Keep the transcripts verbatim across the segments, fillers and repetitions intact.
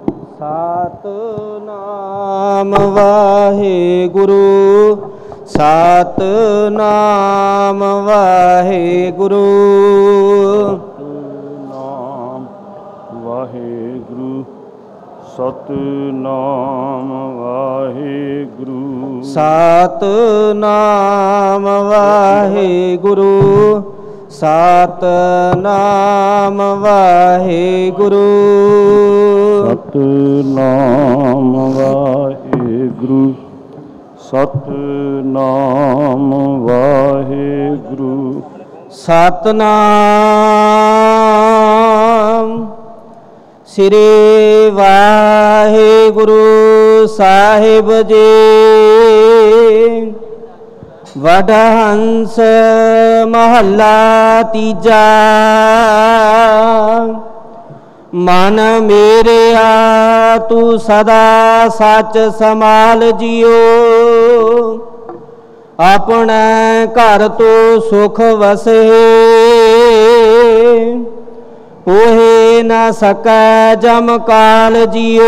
ਸਤਿਨਾਮ ਵਾਹਿਗੁਰੂ ਸਤਿਨਾਮ ਵਾਹਿਗੁਰੂ ਸਤਿਨਾਮ ਵਾਹਿਗੁਰੂ ਸਤਿਨਾਮ ਵਾਹਿਗੁਰੂ ਸਤਿਨਾਮ ਵਾਹਿਗੁਰੂ ਸਤਿਨਾਮ ਵਾਹਿਗੁਰੂ ਸਤਿਨਾਮ ਵਾਹਿਗੁਰੂ ਸਤਿਨਾਮ ਵਾਹਿਗੁਰੂ ਸਤਿਨਾਮ ਸ੍ਰੀ ਵਾਹਿਗੁਰੂ ਸਾਹਿਬ ਜੀ। ਵਡਹੰਸ ਮਹੱਲਾ ਤੀਜਾ। ਮਨ ਮੇਰਿਆ ਤੂੰ ਸਦਾ ਸੱਚ ਸਮਾਲ ਜਿਉ, ਆਪਣੇ ਘਰ ਤੋਂ ਸੁਖ ਵਸੇ, ਹੋਏ ਨਾ ਸਕੈ ਜਮ ਕਾਲ ਜਿਉ।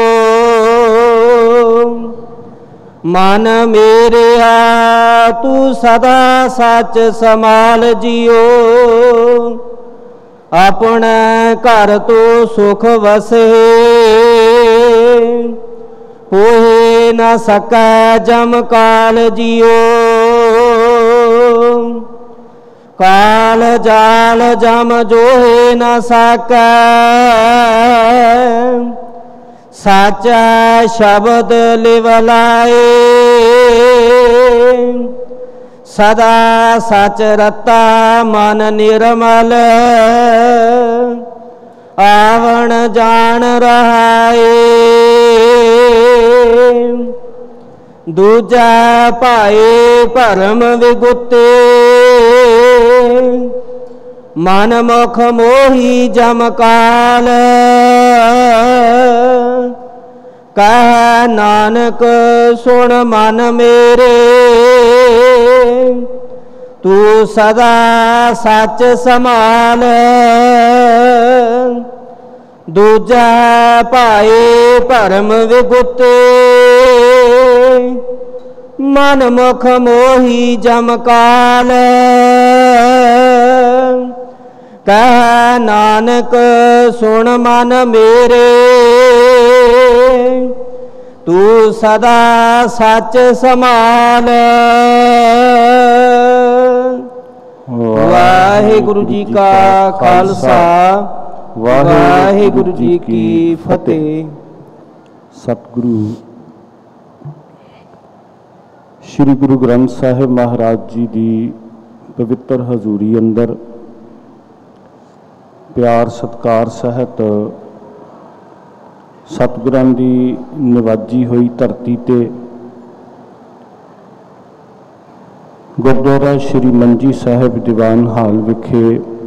ਮਨ ਮੇਰਿਆ ਤੂੰ ਸਦਾ ਸੱਚ ਸਮਾਲ ਜਿਉ, ਆਪਣੇ ਘਰ ਤੋਂ ਸੁਖ ਵਸੇ, ਹੋਏ ਨਾ ਸਕੈ ਜਮ ਕਾਲ ਜਿਉ। ਕਾਲ ਜਾਲ ਜਮ ਜੋਹੇ ਨਾ ਸਕੈ, ਸਾਚਾ ਸ਼ਬਦ ਲਿਵ ਲਾਏ। ਸਦਾ ਸਚ ਰਤਾ ਮਨ ਨਿਰਮਲ, ਆਵਣ ਜਾਣ ਰਹਾਏ। ਦੂਜਾ ਭਾਏ ਭਰਮ ਵਿਗੁਤੇ, ਮਨ ਮੁਖ ਮੋਹੀ ਜਮ ਕਾਲ। ਕਹਿ ਨਾਨਕ ਸੁਣ ਮਨ ਮੇਰੇ, ਤੂੰ ਸਦਾ ਸੱਚ ਸਮਾਲ। ਦੂਜਾ ਭਾਏ ਭਰਮ ਵਿਗੁਤੇ, ਮਨ ਮੁਖ ਮੋਹੀ ਜਮ ਕਾਲ। ਕਹਿ ਨਾਨਕ ਸੁਣ ਮਨ ਮੇਰੇ, ਤੂੰ ਸਦਾ ਸੱਚ ਸਮਾਲ। ਵਾਹਿਗੁਰੂ ਜੀ ਕਾ ਖਾਲਸਾ, ਵਾਹਿਗੁਰੂ ਜੀ ਕੀ ਫਤਿਹ। ਸਤਿਗੁਰੂ ਸ਼੍ਰੀ ਗੁਰੂ ਗ੍ਰੰਥ ਸਾਹਿਬ ਮਹਾਰਾਜ ਜੀ ਦੀ ਪਵਿੱਤਰ ਹਜ਼ੂਰੀ ਅੰਦਰ ਪਿਆਰ ਸਤਿਕਾਰ ਸਹਿਤ ਸਤਿਗੁਰਾਂ ਦੀ ਨਿਵਾਜੀ ਹੋਈ ਧਰਤੀ ਤੇ ਗੁਰਦੁਆਰਾ ਸ਼੍ਰੀ ਮੰਜੀ ਸਾਹਿਬ ਦੀਵਾਨ ਹਾਲ ਵਿਖੇ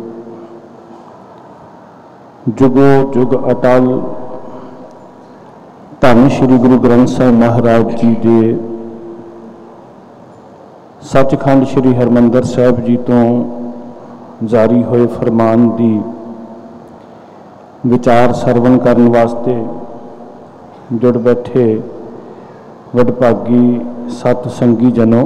ਜੁਗੋ ਜੁਗ ਅਟਲ ਧੰਨ ਸ਼੍ਰੀ ਗੁਰੂ ਗ੍ਰੰਥ ਸਾਹਿਬ ਮਹਾਰਾਜ ਜੀ ਦੇ ਸੱਚਖੰਡ ਸ਼੍ਰੀ ਹਰਿਮੰਦਰ ਸਾਹਿਬ ਜੀ ਤੋਂ ਜਾਰੀ ਹੋਏ ਫਰਮਾਨ ਦੀ ਵਿਚਾਰ ਸਰਵਣ ਕਰਨ ਵਾਸਤੇ ਜੁੜ ਬੈਠੇ ਵਡਭਾਗੀ ਸਤ ਸੰਗੀ ਜਨੋ।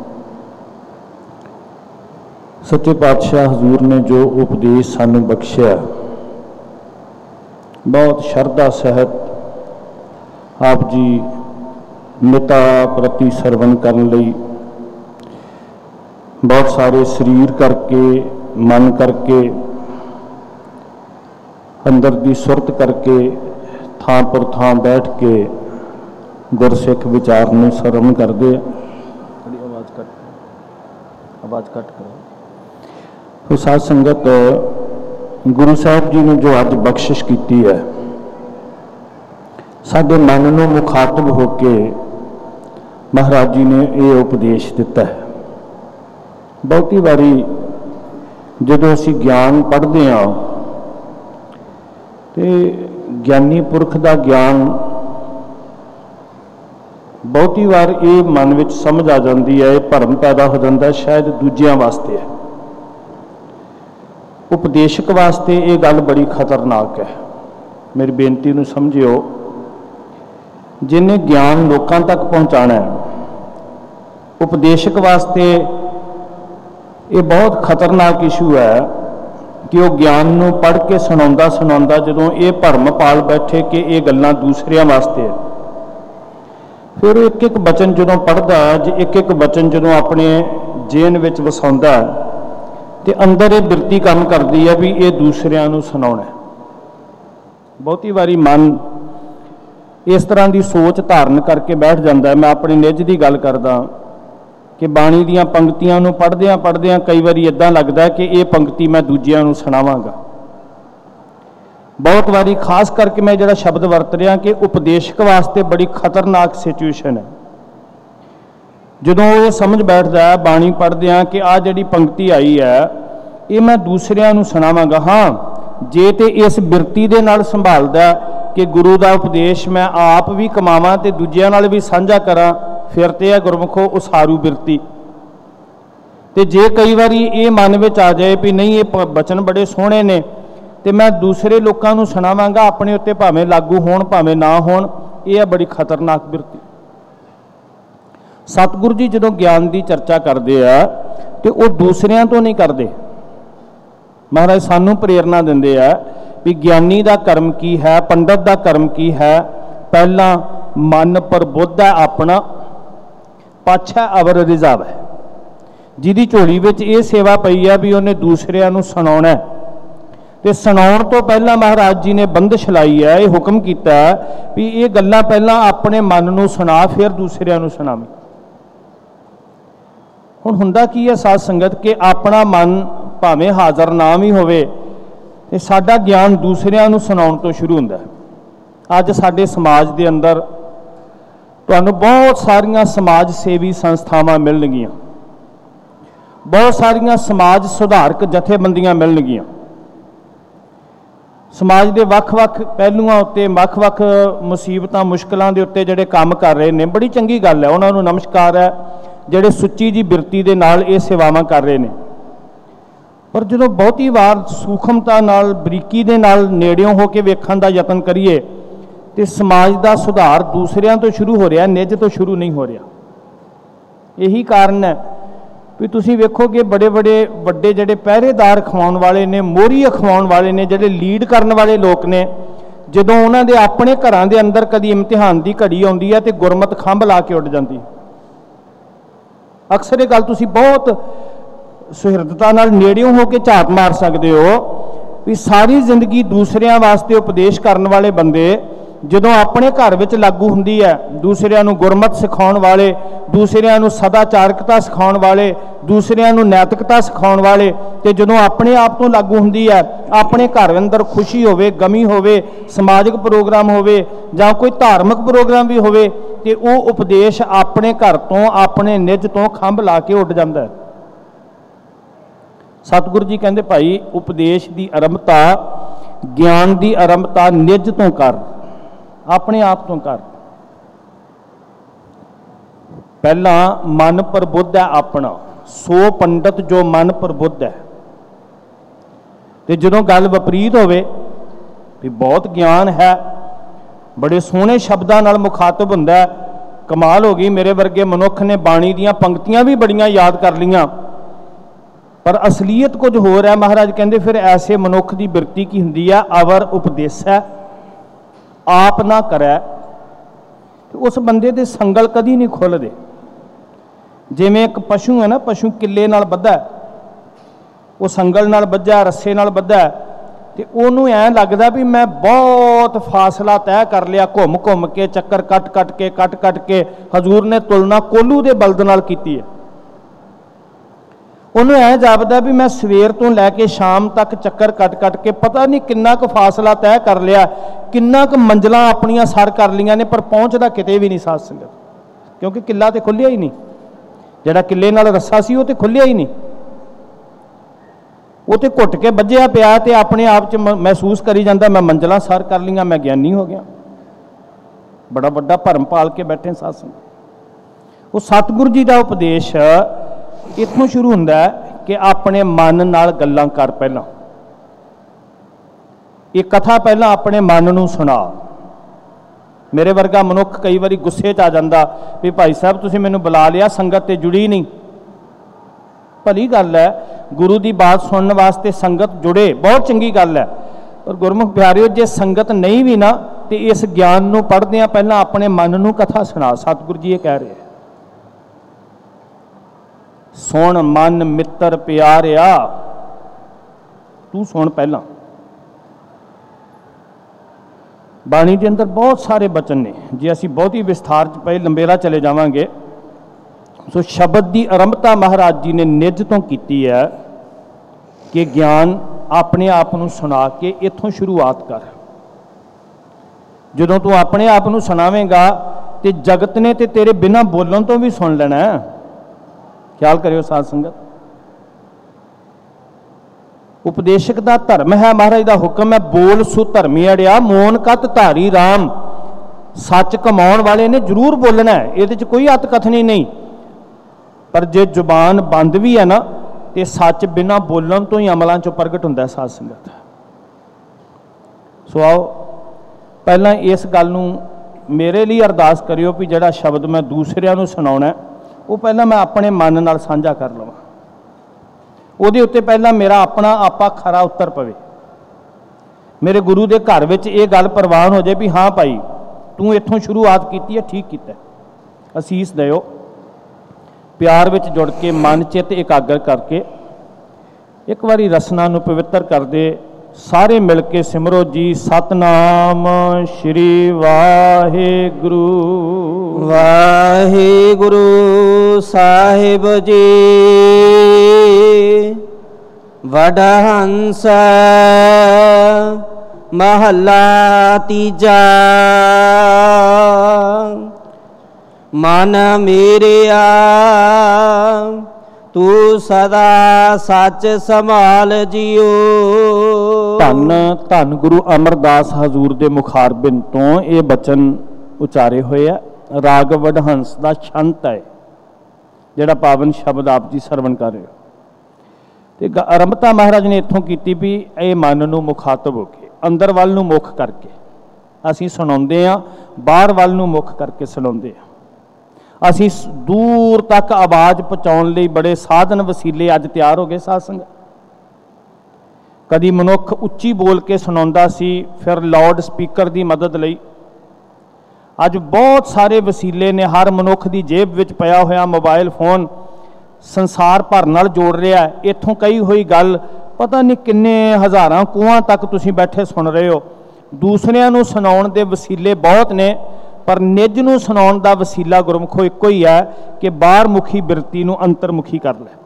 ਸੱਚੇ ਪਾਤਸ਼ਾਹ ਹਜ਼ੂਰ ਨੇ ਜੋ ਉਪਦੇਸ਼ ਸਾਨੂੰ ਬਖਸ਼ਿਆ, ਬਹੁਤ ਸ਼ਰਧਾ ਸਹਿਤ ਆਪ ਜੀ ਮਿਤਾ ਪ੍ਰਤੀ ਸਰਵਣ ਕਰਨ ਲਈ ਬਹੁਤ ਸਾਰੇ ਸਰੀਰ ਕਰਕੇ, ਮਨ ਕਰਕੇ, ਅੰਦਰ ਦੀ ਸੁਰਤ ਕਰਕੇ ਥਾਂ ਪਰ ਥਾਂ ਬੈਠ ਕੇ ਗੁਰਸਿੱਖ ਵਿਚਾਰ ਨੂੰ ਸਰਵਣ ਕਰਦੇ ਆ। ਥੋੜੀ ਆਵਾਜ਼ ਘੱਟ ਆਵਾਜ਼ ਘੱਟ ਕਰੋ। ਉਹ ਸਾਧ ਸੰਗਤ, ਗੁਰੂ ਸਾਹਿਬ ਜੀ ਨੇ ਜੋ ਅੱਜ ਬਖਸ਼ਿਸ਼ ਕੀਤੀ ਹੈ, ਸਾਡੇ ਮਨ ਨੂੰ ਮੁਖਾਤਬ ਹੋ ਕੇ ਮਹਾਰਾਜ ਜੀ ਨੇ ਇਹ ਉਪਦੇਸ਼ ਦਿੱਤਾ ਹੈ। ਬਹੁਤੀ ਵਾਰੀ ਜਦੋਂ ਅਸੀਂ ਗਿਆਨ ਪੜ੍ਹਦੇ ਹਾਂ ਤੇ ਗਿਆਨੀ ਪੁਰਖ ਦਾ ਗਿਆਨ ਬਹੁਤੀ ਵਾਰ ਇਹ ਮਨ ਵਿੱਚ ਸਮਝ ਆ ਜਾਂਦੀ ਹੈ, ਇਹ ਭਰਮ ਪੈਦਾ ਹੋ ਜਾਂਦਾ ਸ਼ਾਇਦ ਦੂਜਿਆਂ ਵਾਸਤੇ ਹੈ। ਉਪਦੇਸ਼ਕ ਵਾਸਤੇ ਇਹ ਗੱਲ ਬੜੀ ਖਤਰਨਾਕ ਹੈ। मेरी बेनती नूं समझिओ, जिन्हें ज्ञान लोकां तक पहुँचाना है, उपदेशक वास्ते ये बहुत खतरनाक इशू है कि वह ज्ञान नूं पढ़ के सुणाउंदा सुणाउंदा जदों ये भरम पाल बैठे कि ये गल्लां दूसरियां वास्ते है, फिर एक एक बचन जदों पढ़दा, एक एक बचन जदों अपने जेन विच वसाउंदा ते अंदर ये बिरती काम करती है भी ये दूसरियां नूं सुणाउणा है। बहुती वारी मन इस तरह की सोच धारण करके बैठ जाता है। मैं अपनी निज की गल करदा कि बाणी दीयां पंक्तियां नूं पढ़दियां पढ़दियां कई बारी इदां लगदा है कि ये पंक्ति मैं दूजियां नूं सुणावांगा। बहुत बारी खास करके मैं जिहड़ा शब्द वरत रहा कि उपदेशक वास्ते बड़ी खतरनाक सिचुएशन है। जदों ये समझ बैठदा है बाणी पढ़दियां कि आ जिहड़ी पंक्ति आई है ये मैं दूसरियां नूं सुणावांगा। हाँ, जे ते इस बिरती दे नाल संभालदा कि गुरु का उपदेश मैं आप भी कमावां ते दूजियां नाल भी साझा करां, फिर ते है गुरमुखो उसारू बिरती। ते जे कई बारी ये मन विच आ जाए भी नहीं ये बचन बड़े सोहणे ने ते मैं दूसरे लोकां नूं सुणावांगा, अपने उत्ते भावें लागू होण भावें ना होण, ये है बड़ी खतरनाक बिरती। सतगुरु जी जदों ज्ञान की चर्चा करते हैं तो वो दूसरियां तो नहीं करते। महाराज सानू प्रेरणा देंदे आ भी ज्ञानी का कर्म की है, पंडित का कर्म की है। पहला मन प्रबुद्ध है अपना, पाछा अवर रिजर्व है। जिहदी झोली विच ये सेवा पई है भी उन्हें दूसरियां नूं सुणाउणा है ते सुणाउण तो पहला महाराज जी ने बंदिश लाई है, ये हुक्म कीता है भी ये गल्लां पहला अपने मन नूं सुणा फिर दूसरियां नूं सुणावी। हुण हुंदा की है साध संगत कि अपना मन भावें हाज़र ना भी होवे ते साडा ज्ञान दूसरियां नूं सुणाउण तो शुरू हुंदा है। अज साडे समाज दे अंदर तुहानूं बहुत सारियां समाज सेवी संस्थावां मिलणगीਆਂ, बहुत सारियां समाज सुधारक जथेबंदियां मिलणगीਆਂ। समाज के ਵੱਖ-ਵੱਖ पहलुआं उत्ते ਵੱਖ-ਵੱਖ मुसीबतां मुश्किलों के उत्ते जिहड़े काम कर रहे हैं, बड़ी चंगी गल है। उन्हां नूं नमस्कार है जिहड़े सुच्ची जी बिरती दे नाल ये सेवावां कर रहे हैं। पर जदों बहुती वार सूखमता नाल बरीकी दे नाल नेड़ियों हो के वेखण दा यतन करिए तो समाज का सुधार दूसरियां तो शुरू हो रहा, निज तो शुरू नहीं हो रहा। यही कारण है भी तुसीं वेखोगे बड़े बड़े वड्डे जिहड़े पहरेदार खवाउण वाले ने, मोहरी खवाउण वाले ने, जिहड़े लीड करन वाले लोग ने, जदों उन्हां दे अपने घरां दे अंदर कदी इम्तिहान की घड़ी आउंदी है तो गुरमत खंभ ला के उड़ जाती। अक्सर ये गल तुसीं बहुत सुहिरदता नाल नेड़ियों हो के झात मार सकते हो भी सारी जिंदगी दूसरियां वास्ते उपदेश करने वाले बंदे जदों अपने घर विच लागू हुंदी है, दूसरियां नूं गुरमत सिखाउण वाले, दूसरियां नूं सदाचारकता सिखाउण वाले, दूसरियां नूं नैतिकता सिखाउण वाले, ते जदों अपने आप तो लागू हुंदी है, अपने घर अंदर खुशी होवे, गमी होवे, समाजिक प्रोग्राम होवे जां कोई धार्मिक प्रोग्राम भी होवे ते वो उपदेश अपने घर तो अपने निज तो खंभ ला के उड़ जांदा है। सतगुरु जी कहते भाई उपदेश की आरंभता, ज्ञान की आरंभता निज तो कर, अपने आप तो कर। पहला मन प्रबुद्ध है अपना, सो पंडित जो मन प्रबुद्ध है। तो जदों गल विपरीत होवे भी बहुत ज्ञान है, बड़े सोहने शब्दां नाल मुखातब हुंदा है, कमाल हो गई, मेरे वर्गे मनुख ने बाणी दीयां पंक्तियां भी बड़ियां याद कर लियां पर असलीयत कुछ होर है। महाराज कहते फिर ऐसे मनुख की बिरती की हुंदी है, अवर उपदेश है आप ना करे तो उस बंदे दे संगल कदी नहीं खुलदे। जिवें एक पशु है ना, पशु किले नाल बद्धा है, वो संगल नाल बद्धा, रस्से नाल बद्धा है, तो उन्होंने ऐ लगता भी मैं बहुत फासला तय कर लिया, घुम घुम के चक्कर कट कट के कट कट के हजूर ने तुलना कोलू के बलद नाल कीती है। उन्होंने ऐ जापदा भी मैं सवेर तो लैके शाम तक चक्कर कट कट के पता नहीं किन्ना क फासला तय कर लिया, किन्ना क मंजिलां अपनियां सर कर लियां ने, पर पहुँचदा किते भी नहीं साध संगत, क्योंकि किला तो खुलिया ही नहीं, जिहड़ा किले नाल रस्सा सी वो तो खुलिया ही नहीं, वो तो घुट के बज्जिया पिया ते अपने आप च महसूस करी जाता मैं मंजिलां सर कर लियां, मैं ज्ञानी हो गया। बड़ा बड़ा भरम पाल के बैठे साध संगत। वो सतगुरु जी का उपदेश इत्थों शुरू हुंदा है कि अपने मन नाल गल्लां कर, पहला ये कथा पहला अपने मन नूं सुना। मेरे वर्गा मनुख कई बारी गुस्से च आ जाता भी भाई साहब तुसीं मैनूं बुला लिया, संगत ते जुड़ी नहीं। भली गल है, गुरु की बात सुनने वास्ते संगत जुड़े, बहुत चंगी गल है। पर गुरमुख प्यारिओ, जे संगत नहीं भी ना तो इस ज्ञान नूं पढ़दे पहला अपने मन नूं कथा सुना। सतगुरु जी ये कह रहे हैं, सुन मन मित्र प्यारिया, तू सुन पहला। बाणी के अंदर बहुत सारे बचन ने, जे असी बहुत ही विस्तार च पए लंबेरा चले जावांगे। सो शब्द की आरंभता महाराज जी ने निज तो की है कि ज्ञान अपने आप को सुना के इत्थों शुरुआत कर। जदों तू अपने आप को सुनावेगा तो जगत ने तो तेरे बिना बोलन तो भी सुन लेना है। ख्याल करियो साध संगत, उपदेशक का धर्म है, महाराज का हुक्म है, बोल सु धर्मी अड़िया मौन कत धारी राम। सच कमाउण वाले ने जरूर बोलना है, ये कोई अत कथनी नहीं। पर जे जुबान बंद भी है ना तो सच बिना बोलन तो ही अमलों चो प्रगट होंदा है। साध संगत, सो आओ पहला इस गल नूं मेरे लिए अरदास करियो भी जिहड़ा शब्द मैं दूसरिਆਂ नूं सुणाउणा है वो पहला मैं अपने मन नाल साझा कर लवां। ਉਹਦੇ ਉੱਤੇ ਪਹਿਲਾਂ ਮੇਰਾ ਆਪਣਾ आपा खरा उतर पवे। मेरे गुरु के घर में ये गल प्रवान हो जाए भी हाँ भाई तू इत्थों शुरुआत की है, ठीक किया। असीस दिओ, प्यार में जुड़ के मन चित एकाग्र करके एक बारी रसना नूं पवित्र कर दे। सारे मिल के सिमरो जी सतनाम श्री वाहिगुरु। वाहिगुरु साहिब जी वडहंस महला तीजा। मन मेरिया तू सदा सच संभाल जियो। धन धन गुरु अमरदास हजूर के मुखारबिंद तो ये बचन उचारे हुए है। राग वडहंस का छंत है जिहड़ा पावन शब्द आप जी सरवण कर रहे हो। तो आरंभता महाराज ने इत्थों की भी ये मन नूं मुखातब हो के अंदर वाल नूं मुख करके असीं सुणाउंदे आ, बाहर वाल नूं मुख करके सुणाउंदे आ। असीं दूर तक आवाज़ पहुँचाउण लई बड़े साधन वसीले अज तैयार हो गए। साध संगत, कदी मनुख उच्ची बोल के सुणाउंदा सी, फिर लाउड स्पीकर की मदद लई। अज बहुत सारे वसीले ने, हर मनुख की जेब विच पिया होया मोबाइल फोन संसार भर नाल जोड़ रहा है। इत्थों कही हुई गल पता नहीं किन्ने हज़ारां कुआं तक तुसीं बैठे सुन रहे हो। दूसरिਆਂ ਨੂੰ सुनाउण दे वसीले बहुत ने, पर निज नूं सुनाउण दा वसीला गुरमुखो इक्को ही है कि बाहर मुखी बिरती नूं अंतरमुखी कर लै।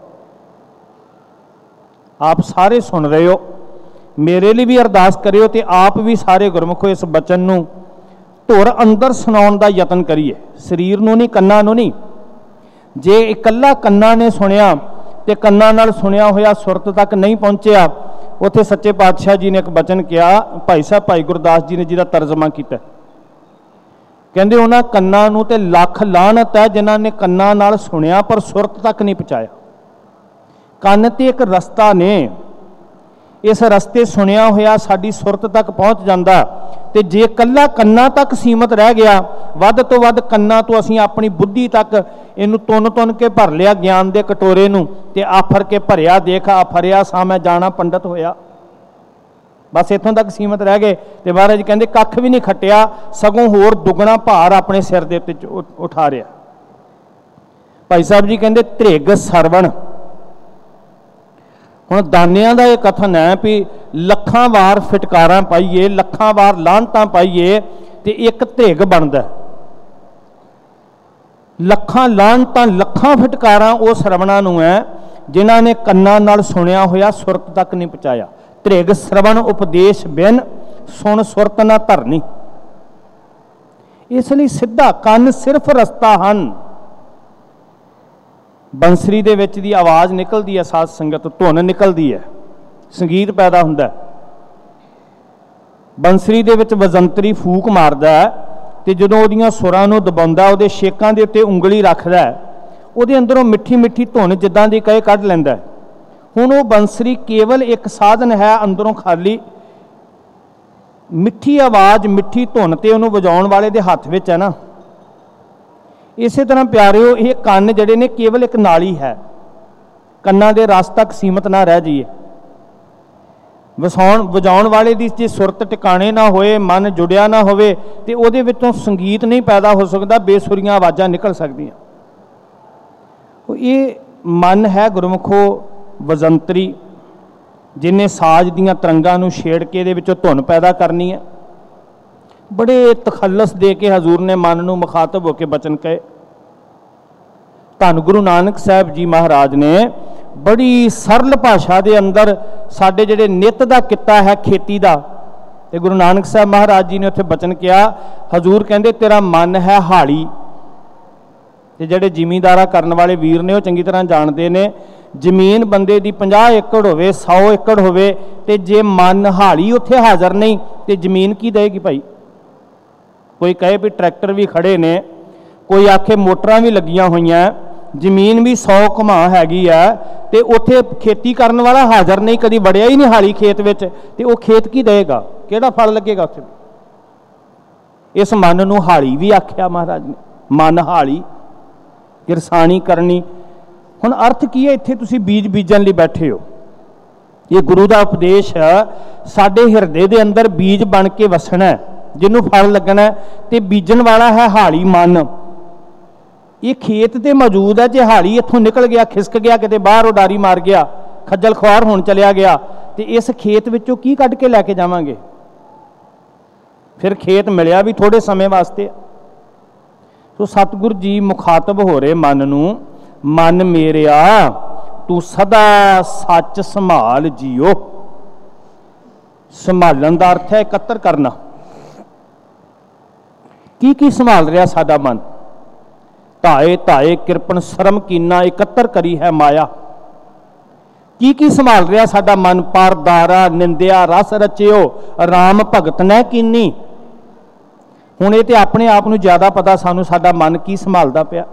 आप सारे सुन रहे हो, मेरे लिए भी अरदास करियो तो आप भी सारे गुरमुखो इस बचन नूं धुर अंदर सुनाउण दा यतन करिए। शरीर नूं नहीं, कन्नां नूं नहीं। जे इकल्ला कन्नां ने सुनिया तो कन्नां नाल सुनिया होया सुरत तक नहीं पहुँचया। उत्थे सच्चे पातशाह जी ने एक बचन किया, भाई साहब भाई गुरदास जी ने जिहदा तर्जमा किया, कहंदे उन्हां कन्नां नूं ते लख लानत है जिन्हां ने कन्नां नाल सुनिया पर सुरत तक नहीं पहुँचाया। कन्न ते एक रस्ता ने, इस रस्ते सुनिया होया साडी सुरत तक पहुँच जाता। तो जे कल्ला कन्ना तक सीमित रह गया, वध तो वध कन्ना तो असीं अपनी बुद्धि तक इनू तुन तुन के भर लिया ज्ञान के कटोरे नूं ते आफर के भरिया देख आफरिया सा मैं जाना पंडित होया। बस इत्थों तक सीमित रह गए। तो महाराज जी कहंदे कख भी नहीं खटिया, सगों होर दुगना भार अपने सिर दे उत्ते उठा रहा। भाई साहब जी कहंदे त्रिग सरवण। हुण दानियां दा ये कथन है भी लखां वार फिटकारां पाइए, लखां वार लाहनतां पाइए तो एक त्रिग बनदा। लखां लाहनतां लखां फिटकारां वो सरवणां नूं है जिन्हां ने कन्नां नाल सुनिया होया सुरत तक नहीं पहुँचाया। त्रिग श्रवण उपदेश बिन सुन सुरत ना धरनी। इसलिए सीधा कन्न सिर्फ रस्ता हन। बंसरी दे विच दी आवाज़ निकलती है, साध संगत धुन निकलती है, संगीत पैदा होंदा है। बंसरी दे विच वजंतरी फूक मारदा है ते जदों ओहदियां सुरां नूं दबाउंदा, ओहदे शेकां दे उत्ते उंगली रखदा है, ओहदे अंदरों मिठी मिठी धुन जिद्दां दी कहे कढ लैंदा है। हुण वो बंसरी केवल एक साधन है, अंदरों खाली मिठी आवाज़ मिठी धुन तो उन्होंने वजाउण वाले दे हत्थ विच है ना। इस तरह प्यारिओ ये कन्न जिहड़े ने केवल एक नाली है, कन्नां दे रस तक सीमित ना रह जाइए। वसाउण वजाउण वाले दी जे सुरत टिकाणे ना होए, मन जुड़िया ना होवे ते उहदे विचों संगीत नहीं पैदा हो सकता, बेसुरीआं आवाज़ां निकल सकदियां। ये मन है गुरमुखो वजंतरी, जिन्हें साज दीआं तरंगां नूं छेड़ के इहदे विचों धुन पैदा करनी है। बड़े तखल्लस दे के हजूर ने मन नूं मुखातब होकर बचन कहे। धन गुरु नानक साहब जी महाराज ने बड़ी सरल भाषा के अंदर साडे जिहड़े नित दा किता है खेती दा, ते गुरु नानक साहब महाराज जी ने उत्थे बचन किया। हजूर कहंदे तेरा मन है हाड़ी। ते जिहड़े जिमींदारा करन वाले वीर ने वो चंगी तरह जानते ने, जमीन बंदे दी पचास एकड़ होवे, सौ एकड़ होवे, ते जे मन हाड़ी उत्थे हाज़र नहीं ते जमीन की देगी भाई। कोई कहे भी ट्रैक्टर भी खड़े ने, कोई आखे मोटरां भी लगियां होईयां, जमीन भी सौ घुमा हैगी है, ते उत्थे खेती करने वाला हाज़र नहीं, कभी वड़िया ही नहीं हाली खेत विच, ते वो खेत की देगा, किहड़ा फल लगेगा उत्थे। इस मन नूं हाड़ी भी आख्या महाराज ने, मन हाड़ी किरसानी करनी। हुण अर्थ की है, इत्थे तुसीं बीज बीजन लई बैठे हो। ये गुरु का उपदेश साडे हिरदे दे अंदर बीज बन के वसना है, जिन्हों फल लगना है, तो बीजन वाला है हाड़ी मन। ये खेत तो मौजूद है, जे हाड़ी इत्थों निकल गया, खिसक गया, किते बाहर उडारी मार गया, खज्जल खुआर होण चलिया गया, तो इस खेत विचों की कढ के लैके जावांगे। फिर खेत मिलिया भी थोड़े समय वास्ते। तो सतगुरु जी मुखातब हो रहे मन नूं, मन मेरिया तू सदा सच संभाल जियो। संभालन का अर्थ है एकत्र करना। की की संभाल रहा साडा मन? धाए धाए किरपन शर्म कीना एकत्र करी है माया। की की संभाल रहा साडा मन? पारदारा निंदिया रस रचियो राम भगत ने कीनी। हुण ये तो अपने आप नूं ज़्यादा पता सानू साडा मन की संभालदा पिया।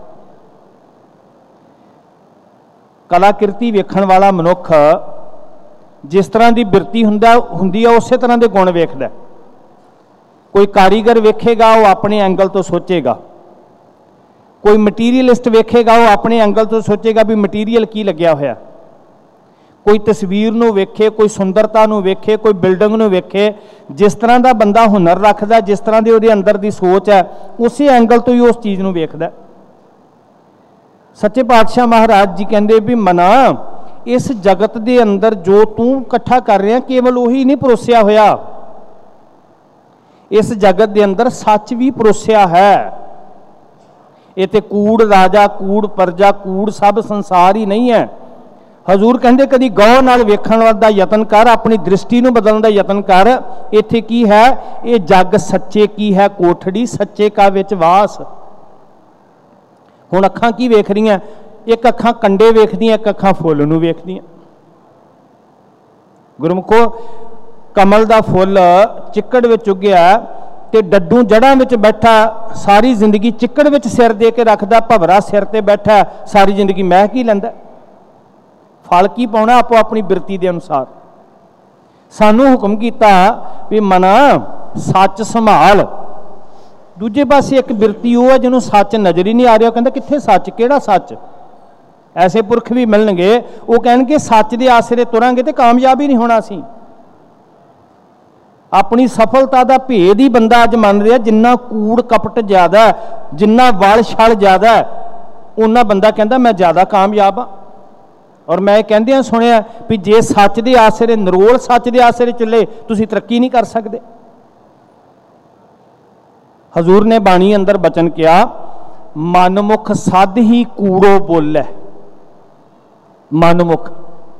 कलाकृति वेखण वाला मनुख जिस तरह की बिरती हुंदा हुंदी है उस तरह के गुण वेखदा। कोई कारीगर वेखेगा वो अपने एंगल तो सोचेगा, कोई मटीरियलिस्ट वेखेगा वो अपने एंगल तो सोचेगा भी मटीरियल की लग्या होया। कोई तस्वीर नूं वेखे, कोई सुंदरता नूं वेखे, कोई बिल्डिंग नूं वेखे। जिस तरह का बंदा हुनर रखदा, जिस तरह की उहदे अंदर की सोच है, उस एंगल तो ही उस चीज़ नूं वेखदा। सच्चे पातशाह महाराज जी कहते भी मना इस जगत के अंदर जो तू इकट्ठा कर रहा केवल उही नहीं परोसिया होया, इस जगत के अंदर सच भी परोसिया है। ये तो कूड़ राजा, कूड़ प्रजा, कूड़ सब संसार ही नहीं है। हजूर कहते कभी गौर नाल वेखण का यतन कर, अपनी दृष्टि नूं बदलण का यतन कर। इत्थे की है? ये जग सच्चे की है कोठड़ी, सच्चे का विच वास। हुण अखां की वेख रही हैं? एक अखां कंडे वेखदियां, एक अखां फुल नूं वेखदियां। गुरमुखो कमल का फुल चिक्कड़ विच उग्या ते डड्डू जड़ां विच बैठा, सारी जिंदगी चिक्कड़ विच सिर दे के रखदा, भवरा सिर ते बैठा, सारी जिंदगी महक ही लैंदा। फल की पाउणा आपो अपनी बिरती के अनुसार। सानू हुक्म किया भी मना सच संभाल। दूजे पासे एक बिरती वो है जिन्होंने सच नज़र ही नहीं आ रहा, कहता कित्थे सच, केड़ा सच? ऐसे पुरख भी मिलणगे वो कहेंगे सच के आसरे तुरांगे तो कामयाब ही नहीं होना। सी अपनी सफलता का भेद ही बंदा अज मन रहा, जिन्ना कूड़ कपट ज्यादा, जिन्ना वल छल ज्यादा, उन्ना बंदा कहता मैं ज़्यादा कामयाब हाँ। और मैं कहंदियां सुनिया भी जे सच के आसरे, नरोल सच के आसरे चले, तुसीं तरक्की नहीं कर सकते। हजूर ने बाणी अंदर बचन किया, मनमुख सद ही कूड़ो बोलै। मनमुख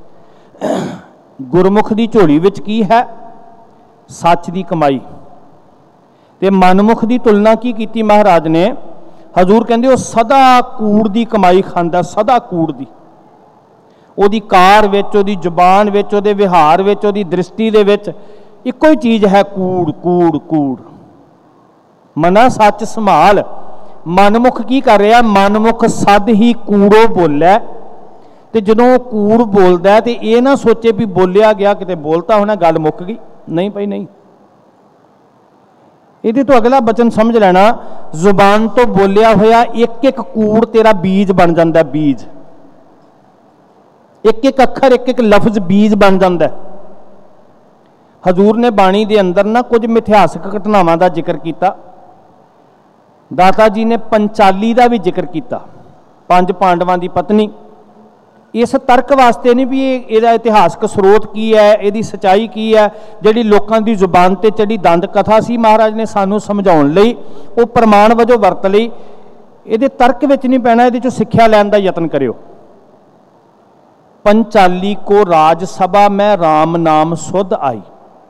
गुरमुख की झोली विच की है? सच की कमाई। ते मनमुख की तुलना की कीती महाराज ने? हजूर कहंदे वो सदा कूड़ की कमाई खांदा, सदा कूड़ की। ओदी कार विच, ओदी जुबान विच, ओदे विहार विच, ओदी दृष्टि दे विच इक्को ही चीज़ है, कूड़ कूड़ कूड़। मना सच संभाल। मनमुख की कर रहा? मनमुख सद ही कूड़ो बोलै। तो जदों कूड़ बोलदा है तो ये ना सोचे भी बोलिया गया, किते बोलता होना, गल मुक गई। नहीं भाई नहीं, ਇਹਦੇ ਤੋਂ ਅਗਲਾ ਬਚਨ ਸਮਝ ਲੈਣਾ, ਜ਼ੁਬਾਨ ਤੋਂ ਬੋਲਿਆ ਹੋਇਆ ਇੱਕ ਇੱਕ ਕੂੜ ਤੇਰਾ ਬੀਜ ਬਣ ਜਾਂਦਾ, ਬੀਜ। ਇੱਕ ਇੱਕ ਅੱਖਰ, ਇੱਕ ਇੱਕ ਲਫ਼ਜ਼ ਬੀਜ ਬਣ ਜਾਂਦਾ। ਹਜ਼ੂਰ ਨੇ ਬਾਣੀ ਦੇ ਅੰਦਰ ਨਾ ਕੁਝ ਮਿਥਿਹਾਸਕ ਘਟਨਾਵਾਂ ਦਾ ਜ਼ਿਕਰ ਕੀਤਾ। ਦਾਤਾ ਜੀ ਨੇ ਪੰਚਾਲੀ ਦਾ ਵੀ ਜ਼ਿਕਰ ਕੀਤਾ, ਪੰਜ ਪਾਂਡਵਾਂ ਦੀ ਪਤਨੀ। ਇਸ ਤਰਕ ਵਾਸਤੇ ਨਹੀਂ ਵੀ ਇਹ ਇਹਦਾ ਇਤਿਹਾਸਕ ਸਰੋਤ ਕੀ ਹੈ, ਇਹਦੀ ਸੱਚਾਈ ਕੀ ਹੈ, ਜਿਹੜੀ ਲੋਕਾਂ ਦੀ ਜ਼ੁਬਾਨ ਤੇ ਚੜੀ ਦੰਦ ਕਥਾ ਸੀ, ਮਹਾਰਾਜ ਨੇ ਸਾਨੂੰ ਸਮਝਾਉਣ ਲਈ ਉਹ ਪ੍ਰਮਾਣ ਵਜੋਂ ਵਰਤ ਲਈ। ਇਹਦੇ ਤਰਕ ਵਿੱਚ ਨਹੀਂ ਪੈਣਾ, ਇਹਦੇ ਚੋਂ ਸਿੱਖਿਆ ਲੈਣ ਦਾ ਯਤਨ ਕਰਿਓ। ਪੰਚਾਲੀ ਕੋ ਰਾਜ ਸਭਾ ਮੈਂ ਰਾਮ ਨਾਮ ਸੁਧ ਆਈ।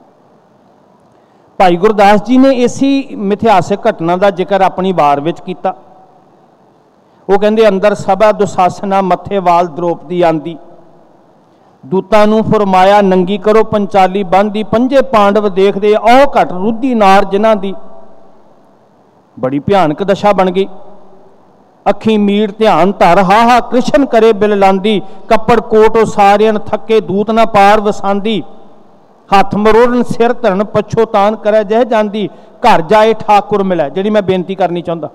ਭਾਈ ਗੁਰਦਾਸ ਜੀ ਨੇ ਇसी ਮਿਥਿਹਾਸਿਕ ਘਟਨਾ ਦਾ ਜ਼ਿਕਰ ਆਪਣੀ ਵਾਰ ਵਿੱਚ ਕੀਤਾ। ਉਹ ਕਹਿੰਦੇ, ਅੰਦਰ ਸਭਾ ਦੁਸ਼ਾਸਨਾ ਮੱਥੇ ਵਾਲ ਦ੍ਰੋਪਦੀ ਆਂਦੀ, ਦੂਤਾਂ ਨੂੰ ਫਰਮਾਇਆ ਨੰਗੀ ਕਰੋ ਪੰਚਾਲੀ ਬੰਦੀ, ਪੰਜੇ ਪਾਂਡਵ ਦੇਖਦੇ ਔ ਘਟ ਰੁੱਧੀ ਨਾਰ ਜਿਨ੍ਹਾਂ ਦੀ। ਬੜੀ ਭਿਆਨਕ ਦਸ਼ਾ ਬਣ ਗਈ। ਅੱਖੀ ਮੀੜ ਧਿਆਨ ਧਰ ਹਾਹਾ ਕ੍ਰਿਸ਼ਨ ਕਰੇ ਬਿਲ ਲਾਂਦੀ, ਕੱਪੜ ਕੋਟ ਉਸਾਰਿਆਂ ਥੱਕੇ ਦੂਤ ਨਾ ਪਾਰ ਵਸਾਂਦੀ, ਹੱਥ ਮਰੋੜਨ ਸਿਰ ਧਰਨ ਪਛੋਤਾਨ ਕਰੇ ਜਹ ਜਾਂਦੀ, ਘਰ ਜਾਏ ਠਾਕੁਰ ਮਿਲੇ। ਜਿਹੜੀ ਮੈਂ ਬੇਨਤੀ ਕਰਨੀ ਚਾਹੁੰਦਾ,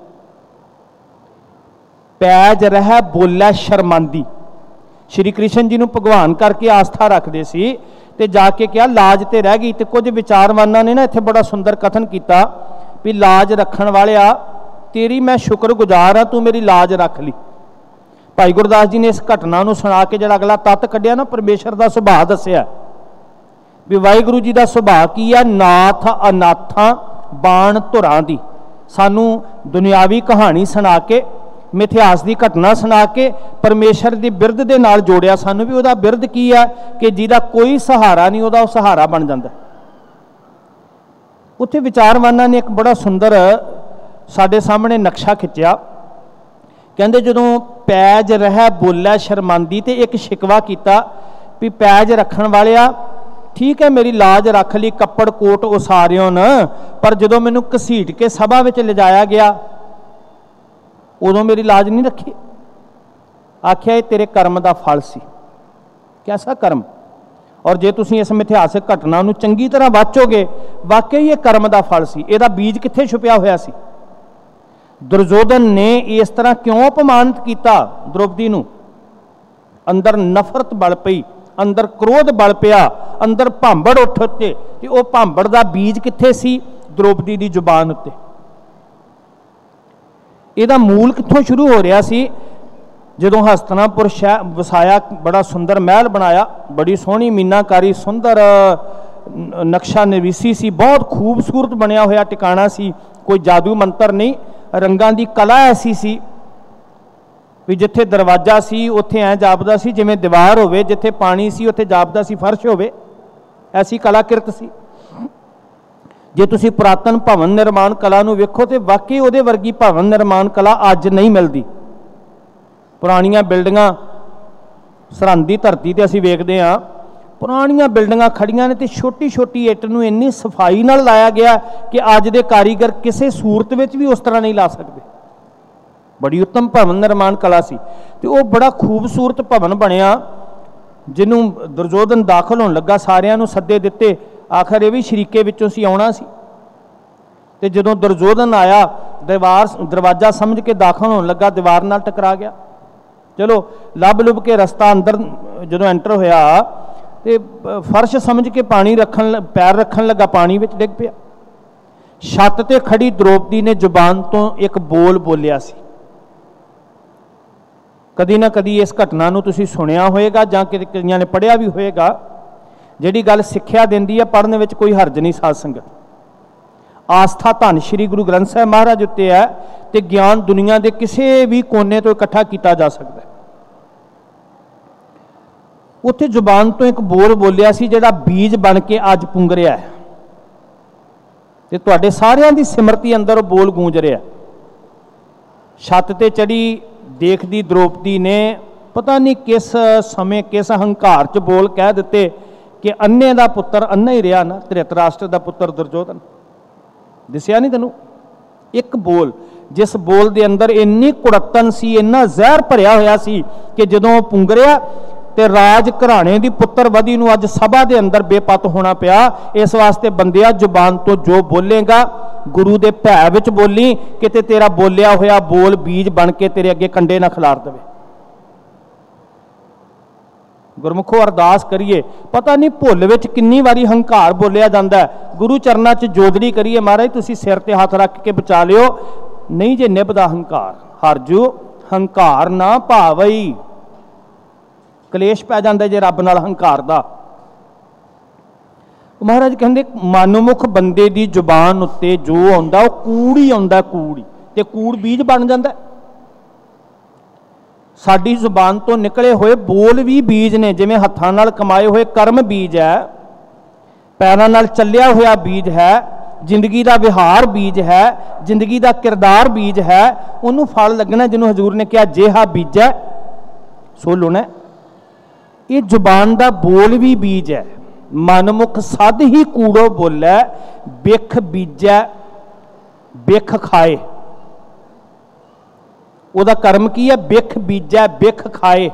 ਪੈਜ ਰਹਿ ਬੋਲੇ ਸ਼ਰਮਾਂਦੀ। ਸ਼੍ਰੀ ਕ੍ਰਿਸ਼ਨ ਜੀ ਨੂੰ ਭਗਵਾਨ ਕਰਕੇ ਆਸਥਾ ਰੱਖਦੇ ਸੀ ਤੇ ਜਾ ਕੇ ਕਿਹਾ ਲਾਜ ਤੇ ਰਹਿ ਗਈ। ਤੇ ਕੁਝ ਵਿਚਾਰਵਾਨਾਂ ਨੇ ਨਾ ਇੱਥੇ ਬੜਾ ਸੁੰਦਰ ਕਥਨ ਕੀਤਾ ਵੀ ਲਾਜ ਰੱਖਣ ਵਾਲਿਆ ਤੇਰੀ ਮੈਂ ਸ਼ੁਕਰਗੁਜ਼ਾਰ ਹਾਂ, ਤੂੰ ਮੇਰੀ ਲਾਜ ਰੱਖ ਲਈ। ਭਾਈ ਗੁਰਦਾਸ ਜੀ ਨੇ ਇਸ ਘਟਨਾ ਨੂੰ ਸੁਣਾ ਕੇ ਜਿਹੜਾ ਅਗਲਾ ਤੱਤ ਕੱਢਿਆ ਨਾ, ਪਰਮੇਸ਼ਰ ਦਾ ਸੁਭਾਅ ਦੱਸਿਆ ਵੀ ਵਾਹਿਗੁਰੂ ਜੀ ਦਾ ਸੁਭਾਅ ਕੀ ਹੈ, ਨਾਥ ਅਨਾਥਾਂ ਬਾਣ ਧੁਰਾਂ ਦੀ। ਸਾਨੂੰ ਦੁਨਿਆਵੀ ਕਹਾਣੀ ਸੁਣਾ ਕੇ, ਮਿਥਿਹਾਸ ਦੀ ਘਟਨਾ ਸੁਣਾ ਕੇ ਪਰਮੇਸ਼ਰ ਦੀ ਬਿਰਧ ਦੇ ਨਾਲ ਜੋੜਿਆ ਸਾਨੂੰ ਵੀ ਉਹਦਾ ਬਿਰਧ ਕੀ ਹੈ ਕਿ ਜਿਹਦਾ ਕੋਈ ਸਹਾਰਾ ਨਹੀਂ ਉਹਦਾ ਉਹ ਸਹਾਰਾ ਬਣ ਜਾਂਦਾ। ਉੱਥੇ ਵਿਚਾਰਵਾਨਾਂ ਨੇ ਇੱਕ ਬੜਾ ਸੁੰਦਰ ਸਾਡੇ ਸਾਹਮਣੇ ਨਕਸ਼ਾ ਖਿੱਚਿਆ। ਕਹਿੰਦੇ ਜਦੋਂ ਪੈਜ ਰਹਿ ਬੋਲਿਆ ਸ਼ਰਮਾਂਦੀ ਤੇ ਇੱਕ ਸ਼ਿਕਵਾ ਕੀਤਾ ਵੀ ਪੈਜ ਰੱਖਣ ਵਾਲਿਆ ਠੀਕ ਹੈ ਮੇਰੀ ਲਾਜ ਰੱਖ ਲਈ, ਕੱਪੜ ਕੋਟ ਉਸਾਰਿਓ ਨ, ਪਰ ਜਦੋਂ ਮੈਨੂੰ ਘਸੀਟ ਕੇ ਸਭਾ ਵਿੱਚ ਲਿਜਾਇਆ ਗਿਆ ਉਦੋਂ ਮੇਰੀ ਲਾਜ ਨਹੀਂ ਰੱਖੀ। ਆਖਿਆ ਇਹ ਤੇਰੇ ਕਰਮ ਦਾ ਫਲ ਸੀ। ਕਿਹਦਾ ਕਰਮ? ਔਰ ਜੇ ਤੁਸੀਂ ਇਸ ਮਿਥਿਹਾਸਿਕ ਘਟਨਾ ਨੂੰ ਚੰਗੀ ਤਰ੍ਹਾਂ ਵਾਚੋਗੇ, ਵਾਕਈ ਇਹ ਕਰਮ ਦਾ ਫਲ ਸੀ। ਇਹਦਾ ਬੀਜ ਕਿੱਥੇ ਛੁਪਿਆ ਹੋਇਆ ਸੀ? ਦੁਰਯੋਧਨ ਨੇ ਇਸ ਤਰ੍ਹਾਂ ਕਿਉਂ ਅਪਮਾਨਿਤ ਕੀਤਾ ਦ੍ਰੋਪਦੀ ਨੂੰ? ਅੰਦਰ ਨਫ਼ਰਤ ਬਲ ਪਈ, ਅੰਦਰ ਕ੍ਰੋਧ ਬਲ ਪਿਆ, ਅੰਦਰ ਭਾਂਬੜ ਉੱਠ ਉੱਤੇ। ਤੇ ਉਹ ਭਾਂਬੜ ਦਾ ਬੀਜ ਕਿੱਥੇ ਸੀ? ਦ੍ਰੋਪਦੀ ਦੀ ਜ਼ੁਬਾਨ ਉੱਤੇ। ਇਹਦਾ ਮੂਲ ਕਿੱਥੋਂ ਸ਼ੁਰੂ ਹੋ ਰਿਹਾ ਸੀ? ਜਦੋਂ ਹਸਤਨਾਪੁਰ ਸ਼ਹਿਰ ਵਸਾਇਆ, ਬੜਾ ਸੁੰਦਰ ਮਹਿਲ ਬਣਾਇਆ, ਬੜੀ ਸੋਹਣੀ ਮੀਨਾਕਾਰੀ ਸੁੰਦਰ ਨਕਸ਼ਾ ਨਿਵੀਸੀ ਸੀ, ਬਹੁਤ ਖੂਬਸੂਰਤ ਬਣਿਆ ਹੋਇਆ ਟਿਕਾਣਾ ਸੀ। ਕੋਈ ਜਾਦੂ ਮੰਤਰ ਨਹੀਂ, ਰੰਗਾਂ ਦੀ ਕਲਾ ਐਸੀ ਸੀ ਵੀ ਜਿੱਥੇ ਦਰਵਾਜ਼ਾ ਸੀ ਉੱਥੇ ਐਂ ਜਾਪਦਾ ਸੀ ਜਿਵੇਂ ਦੀਵਾਰ ਹੋਵੇ, ਜਿੱਥੇ ਪਾਣੀ ਸੀ ਉੱਥੇ ਜਾਪਦਾ ਸੀ ਫਰਸ਼ ਹੋਵੇ। ਐਸੀ ਕਲਾਕਿਰਤ ਸੀ। ਜੇ ਤੁਸੀਂ ਪੁਰਾਤਨ ਭਵਨ ਨਿਰਮਾਣ ਕਲਾ ਨੂੰ ਵੇਖੋ ਤੇ ਵਾਕਈ ਉਹਦੇ ਵਰਗੀ ਭਵਨ ਨਿਰਮਾਣ ਕਲਾ ਅੱਜ ਨਹੀਂ ਮਿਲਦੀ। ਪੁਰਾਣੀਆਂ ਬਿਲਡਿੰਗਾਂ ਸਰਹੰਦ ਦੀ ਧਰਤੀ ਤੇ ਅਸੀਂ ਵੇਖਦੇ ਹਾਂ, ਪੁਰਾਣੀਆਂ ਬਿਲਡਿੰਗਾਂ ਖੜੀਆਂ ਨੇ ਤੇ ਛੋਟੀ ਛੋਟੀ ਇੱਟ ਨੂੰ ਇੰਨੀ ਸਫਾਈ ਨਾਲ ਲਾਇਆ ਗਿਆ ਕਿ ਅੱਜ ਦੇ ਕਾਰੀਗਰ ਕਿਸੇ ਸੂਰਤ ਵਿੱਚ ਵੀ ਉਸ ਤਰ੍ਹਾਂ ਨਹੀਂ ਲਾ ਸਕਦੇ। ਬੜੀ ਉੱਤਮ ਭਵਨ ਨਿਰਮਾਣ ਕਲਾ ਸੀ ਤੇ ਉਹ ਬੜਾ ਖੂਬਸੂਰਤ ਭਵਨ ਬਣਿਆ। ਜਿਹਨੂੰ ਦੁਰਯੋਧਨ ਦਾਖਲ ਹੋਣ ਲੱਗਾ, ਸਾਰਿਆਂ ਨੂੰ ਸੱਦੇ ਦਿੱਤੇ, ਆਖਰ ਇਹ ਵੀ ਸ਼ਰੀਕੇ ਵਿੱਚੋਂ ਸੀ ਆਉਣਾ ਸੀ। ਤੇ ਜਦੋਂ ਦੁਰਯੋਧਨ ਆਇਆ, ਦੀਵਾਰ ਦਰਵਾਜ਼ਾ ਸਮਝ ਕੇ ਦਾਖਲ ਹੋਣ ਲੱਗਾ, ਦੀਵਾਰ ਨਾਲ ਟਕਰਾ ਗਿਆ। ਚਲੋ ਲੱਭ ਲੁੱਭ ਕੇ ਰਸਤਾ ਅੰਦਰ ਜਦੋਂ ਐਂਟਰ ਹੋਇਆ ਤੇ ਫਰਸ਼ ਸਮਝ ਕੇ ਪਾਣੀ ਰੱਖਣ ਪੈਰ ਰੱਖਣ ਲੱਗਾ, ਪਾਣੀ ਵਿੱਚ ਡਿੱਗ ਪਿਆ। ਛੱਤ ਤੇ ਖੜੀ ਦ੍ਰੋਪਦੀ ਨੇ ਜ਼ੁਬਾਨ ਤੋਂ ਇੱਕ ਬੋਲ ਬੋਲਿਆ ਸੀ। ਕਦੀ ਨਾ ਕਦੀ ਇਸ ਘਟਨਾ ਨੂੰ ਤੁਸੀਂ ਸੁਣਿਆ ਹੋਏਗਾ ਜਾਂ ਕਿ ਕਈਆਂ ਨੇ ਪੜ੍ਹਿਆ ਵੀ ਹੋਏਗਾ। ਜਿਹੜੀ ਗੱਲ ਸਿੱਖਿਆ ਦਿੰਦੀ ਹੈ, ਪੜ੍ਹਨ ਵਿੱਚ ਕੋਈ ਹਰਜ ਨਹੀਂ। ਸਾਧ ਸੰਗਤ, ਆਸਥਾ ਧੰਨ ਸ਼੍ਰੀ ਗੁਰੂ ਗ੍ਰੰਥ ਸਾਹਿਬ ਮਹਾਰਾਜ ਉੱਤੇ ਹੈ ਤੇ ਗਿਆਨ ਦੁਨੀਆ ਦੇ ਕਿਸੇ ਵੀ ਕੋਨੇ ਤੋਂ ਇਕੱਠਾ ਕੀਤਾ ਜਾ ਸਕਦਾ। ਉੱਥੇ ਜ਼ੁਬਾਨ ਤੋਂ ਇੱਕ ਬੋਲ ਬੋਲਿਆ ਸੀ ਜਿਹੜਾ ਬੀਜ ਬਣ ਕੇ ਅੱਜ ਪੁੰਗ ਰਿਹਾ ਹੈ ਤੇ ਤੁਹਾਡੇ ਸਾਰਿਆਂ ਦੀ ਸਿਮਰਤੀ ਅੰਦਰ ਉਹ ਬੋਲ ਗੂੰਜ ਰਿਹਾ। ਛੱਤ ਤੇ ਚੜੀ ਦੇਖਦੀ ਦ੍ਰੋਪਦੀ ਨੇ ਪਤਾ ਨਹੀਂ ਕਿਸ ਸਮੇਂ ਕਿਸ ਹੰਕਾਰ 'ਚ ਬੋਲ ਕਹਿ ਦਿੱਤੇ ਕਿ ਅੰਨੇ ਦਾ ਪੁੱਤਰ ਅੰਨਾ ਹੀ ਰਿਹਾ ਨਾ, ਧ੍ਰਿਤਰਾਸ਼ਟਰ ਦਾ ਪੁੱਤਰ ਦੁਰਯੋਧਨ। ਦਿਸਿਆ ਨਹੀਂ ਤੈਨੂੰ? ਇੱਕ ਬੋਲ, ਜਿਸ ਬੋਲ ਦੇ ਅੰਦਰ ਇੰਨੀ ਕੁੜੱਤਨ ਸੀ, ਇੰਨਾ ਜ਼ਹਿਰ ਭਰਿਆ ਹੋਇਆ ਸੀ ਕਿ ਜਦੋਂ ਉਹ ਪੁੰਗਰਿਆ ਤੇ ਰਾਜ ਘਰਾਣੇ ਦੀ ਪੁੱਤਰ ਵਧੀ ਨੂੰ ਅੱਜ ਸਭਾ ਦੇ ਅੰਦਰ ਬੇਪਤ ਹੋਣਾ ਪਿਆ। ਇਸ ਵਾਸਤੇ ਬੰਦਿਆ, ਜ਼ੁਬਾਨ ਤੋਂ ਜੋ ਬੋਲੇਗਾ गुरु दे भै विच बोली, किते तेरा बोलिया होया बोल बीज बन के तेरे अगे कंडे ना खिलार देवे। गुरमुखो अरदास करिए, पता नहीं भुल विच किन्नी वारी हंकार बोलिया जाता है। गुरु चरनां च जोदड़ी करिए, महाराज तुसीं सिर ते हथ रख के बचा लियो, नहीं जे निभदा हंकार। हरजू हंकार ना भावई, कलेश पै जाता जे रब नाल हंकार दा। महाराज कहते मनमुख बंदे दी जुबान उत्ते जो आउंदा वो कूड़ ही आउंदा, कूड़ ही, ते कूड़ बीज बन जाता है। साडी जुबान तो निकले हुए बोल भी बीज ने, जिवें हत्थां नाल कमाए हुए कर्म बीज है, पैरां नाल चलिया होया बीज है, जिंदगी का विहार बीज है, जिंदगी का किरदार बीज है, उन्होंने फल लगना जिन्होंने हजूर ने कहा जेहा बीजा सो लुना। ये जुबान का बोल भी बीज है। मनमुख सद ही कूड़ो बोलै, बिख बीजै बिख खाए। ਉਹਦਾ कर्म की है, बिख बीजै बिख खाए।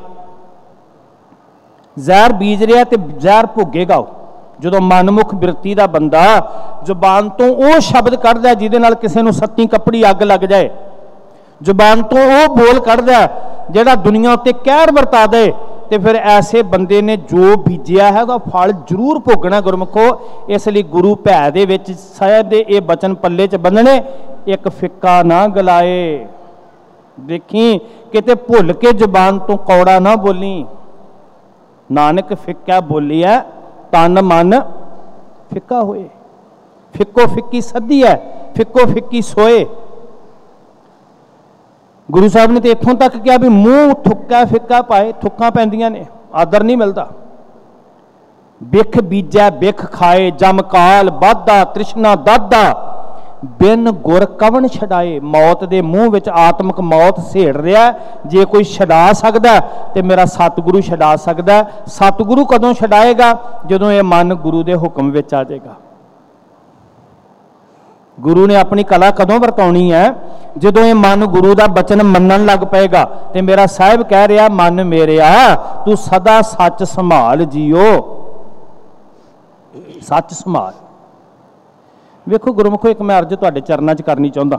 ਜ਼ਹਿਰ बीज रहा तो ਜ਼ਹਿਰ भोगेगा। जो मनमुख बिरती का बंदा जुबान तो वह शब्द कढ़दा जिहदे नाल किसी नूं सत्ती कपड़ी अग लग जाए, जुबान तो वह बोल कढ़दा जिहड़ा दुनिया उत्ते कहर वरता दे, तो फिर ऐसे बंदे ने जो बीजिया है वह फल जरूर भोगना। गुरमुखो इसलिए गुरु भै दे विच साहिब दे ये बचन पल्ले च बंधने, एक फिक्का ना गलाए। देखी किते भुल के जुबान तो कौड़ा ना बोली। नानक फिक्का बोलिया तन मन फिक्का होए। फिक्को फिक्की सदी है, फिक्को फिक्की सोए। गुरु साहब ने तो इत्थों तक कहा भी मूँह थुक्का फिक्का पाए, थुक्कां पैंदियां ने, आदर नहीं मिलता। बिख बीजै बिख खाए, जमकाल बाधा तृष्णा दादा, बिन गुर कवन छड़ाए। मौत के मूँह विच आत्मक मौत सेड़ रहा, जे कोई छड़ा सकता तो मेरा सतगुरु छड़ा सकता। सतगुरु कदों छड़ाएगा? जदों ये मन गुरु के हुक्म विच आ जाएगा। गुरु ने अपनी कला कदों वरताउणी है? जदों ये मन गुरु का बचन मनन लग पेगा। तो मेरा साहिब कह रहा, मन मेरेआ तू सदा सच संभाल जियो, सच संभाल। वेखो गुरमुखो, एक मैं अर्ज तुहाडे चरनां च करनी चाहुंदा।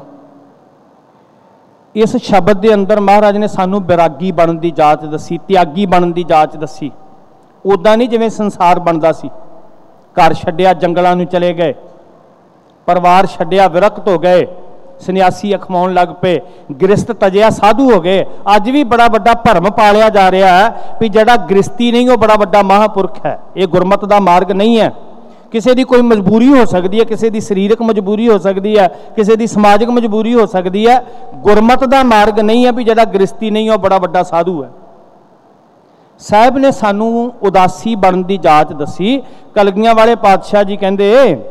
इस शब्द के अंदर महाराज ने सानू बैरागी बनने की जाच दसी, त्यागी बनने की जाच दसी। उदां नहीं जिवें संसार बनता सी, घर छड्डिया जंगलों नूं चले गए, परिवार छड्डिया विरक्त हो गए, सन्यासी अखमाउण लग पे, गिरस्त तजिया साधु हो गए। अज भी बड़ा वड्डा भरम पालिया जा रहा है भी जिहड़ा गिरस्ती नहीं वो बड़ा वड्डा महापुरख है। ये गुरमत का मार्ग नहीं है। किसी की कोई मजबूरी हो सकती है, किसी की शरीरक मजबूरी हो सकती है, किसी की समाजिक मजबूरी हो सकती है। गुरमत का मार्ग नहीं है भी जिहड़ा गिरस्ती नहीं हो बड़ा वड्डा साधु है। साहिब ने सानू उदासी बनने की जाच दसी। कलगियां वाले पातशाह जी कहते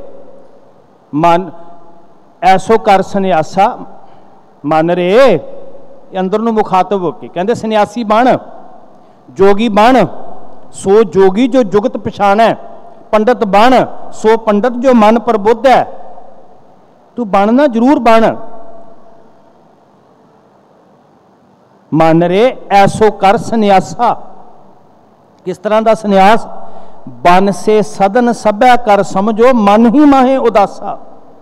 मन ऐसो कर सन्यासा मन रे, अंदर नूं मुखातब हो के कहते सन्यासी बन, जोगी बन, सो जोगी जो जुगत पछाण है, पंडित बन सो पंडित जो मन प्रबुद्ध है। तू बनना जरूर बन। मन रे ऐसो कर सन्यासा। किस तरह का सन्यास? बन से सदन सभै कर समझो, मन ही माहे उदासा।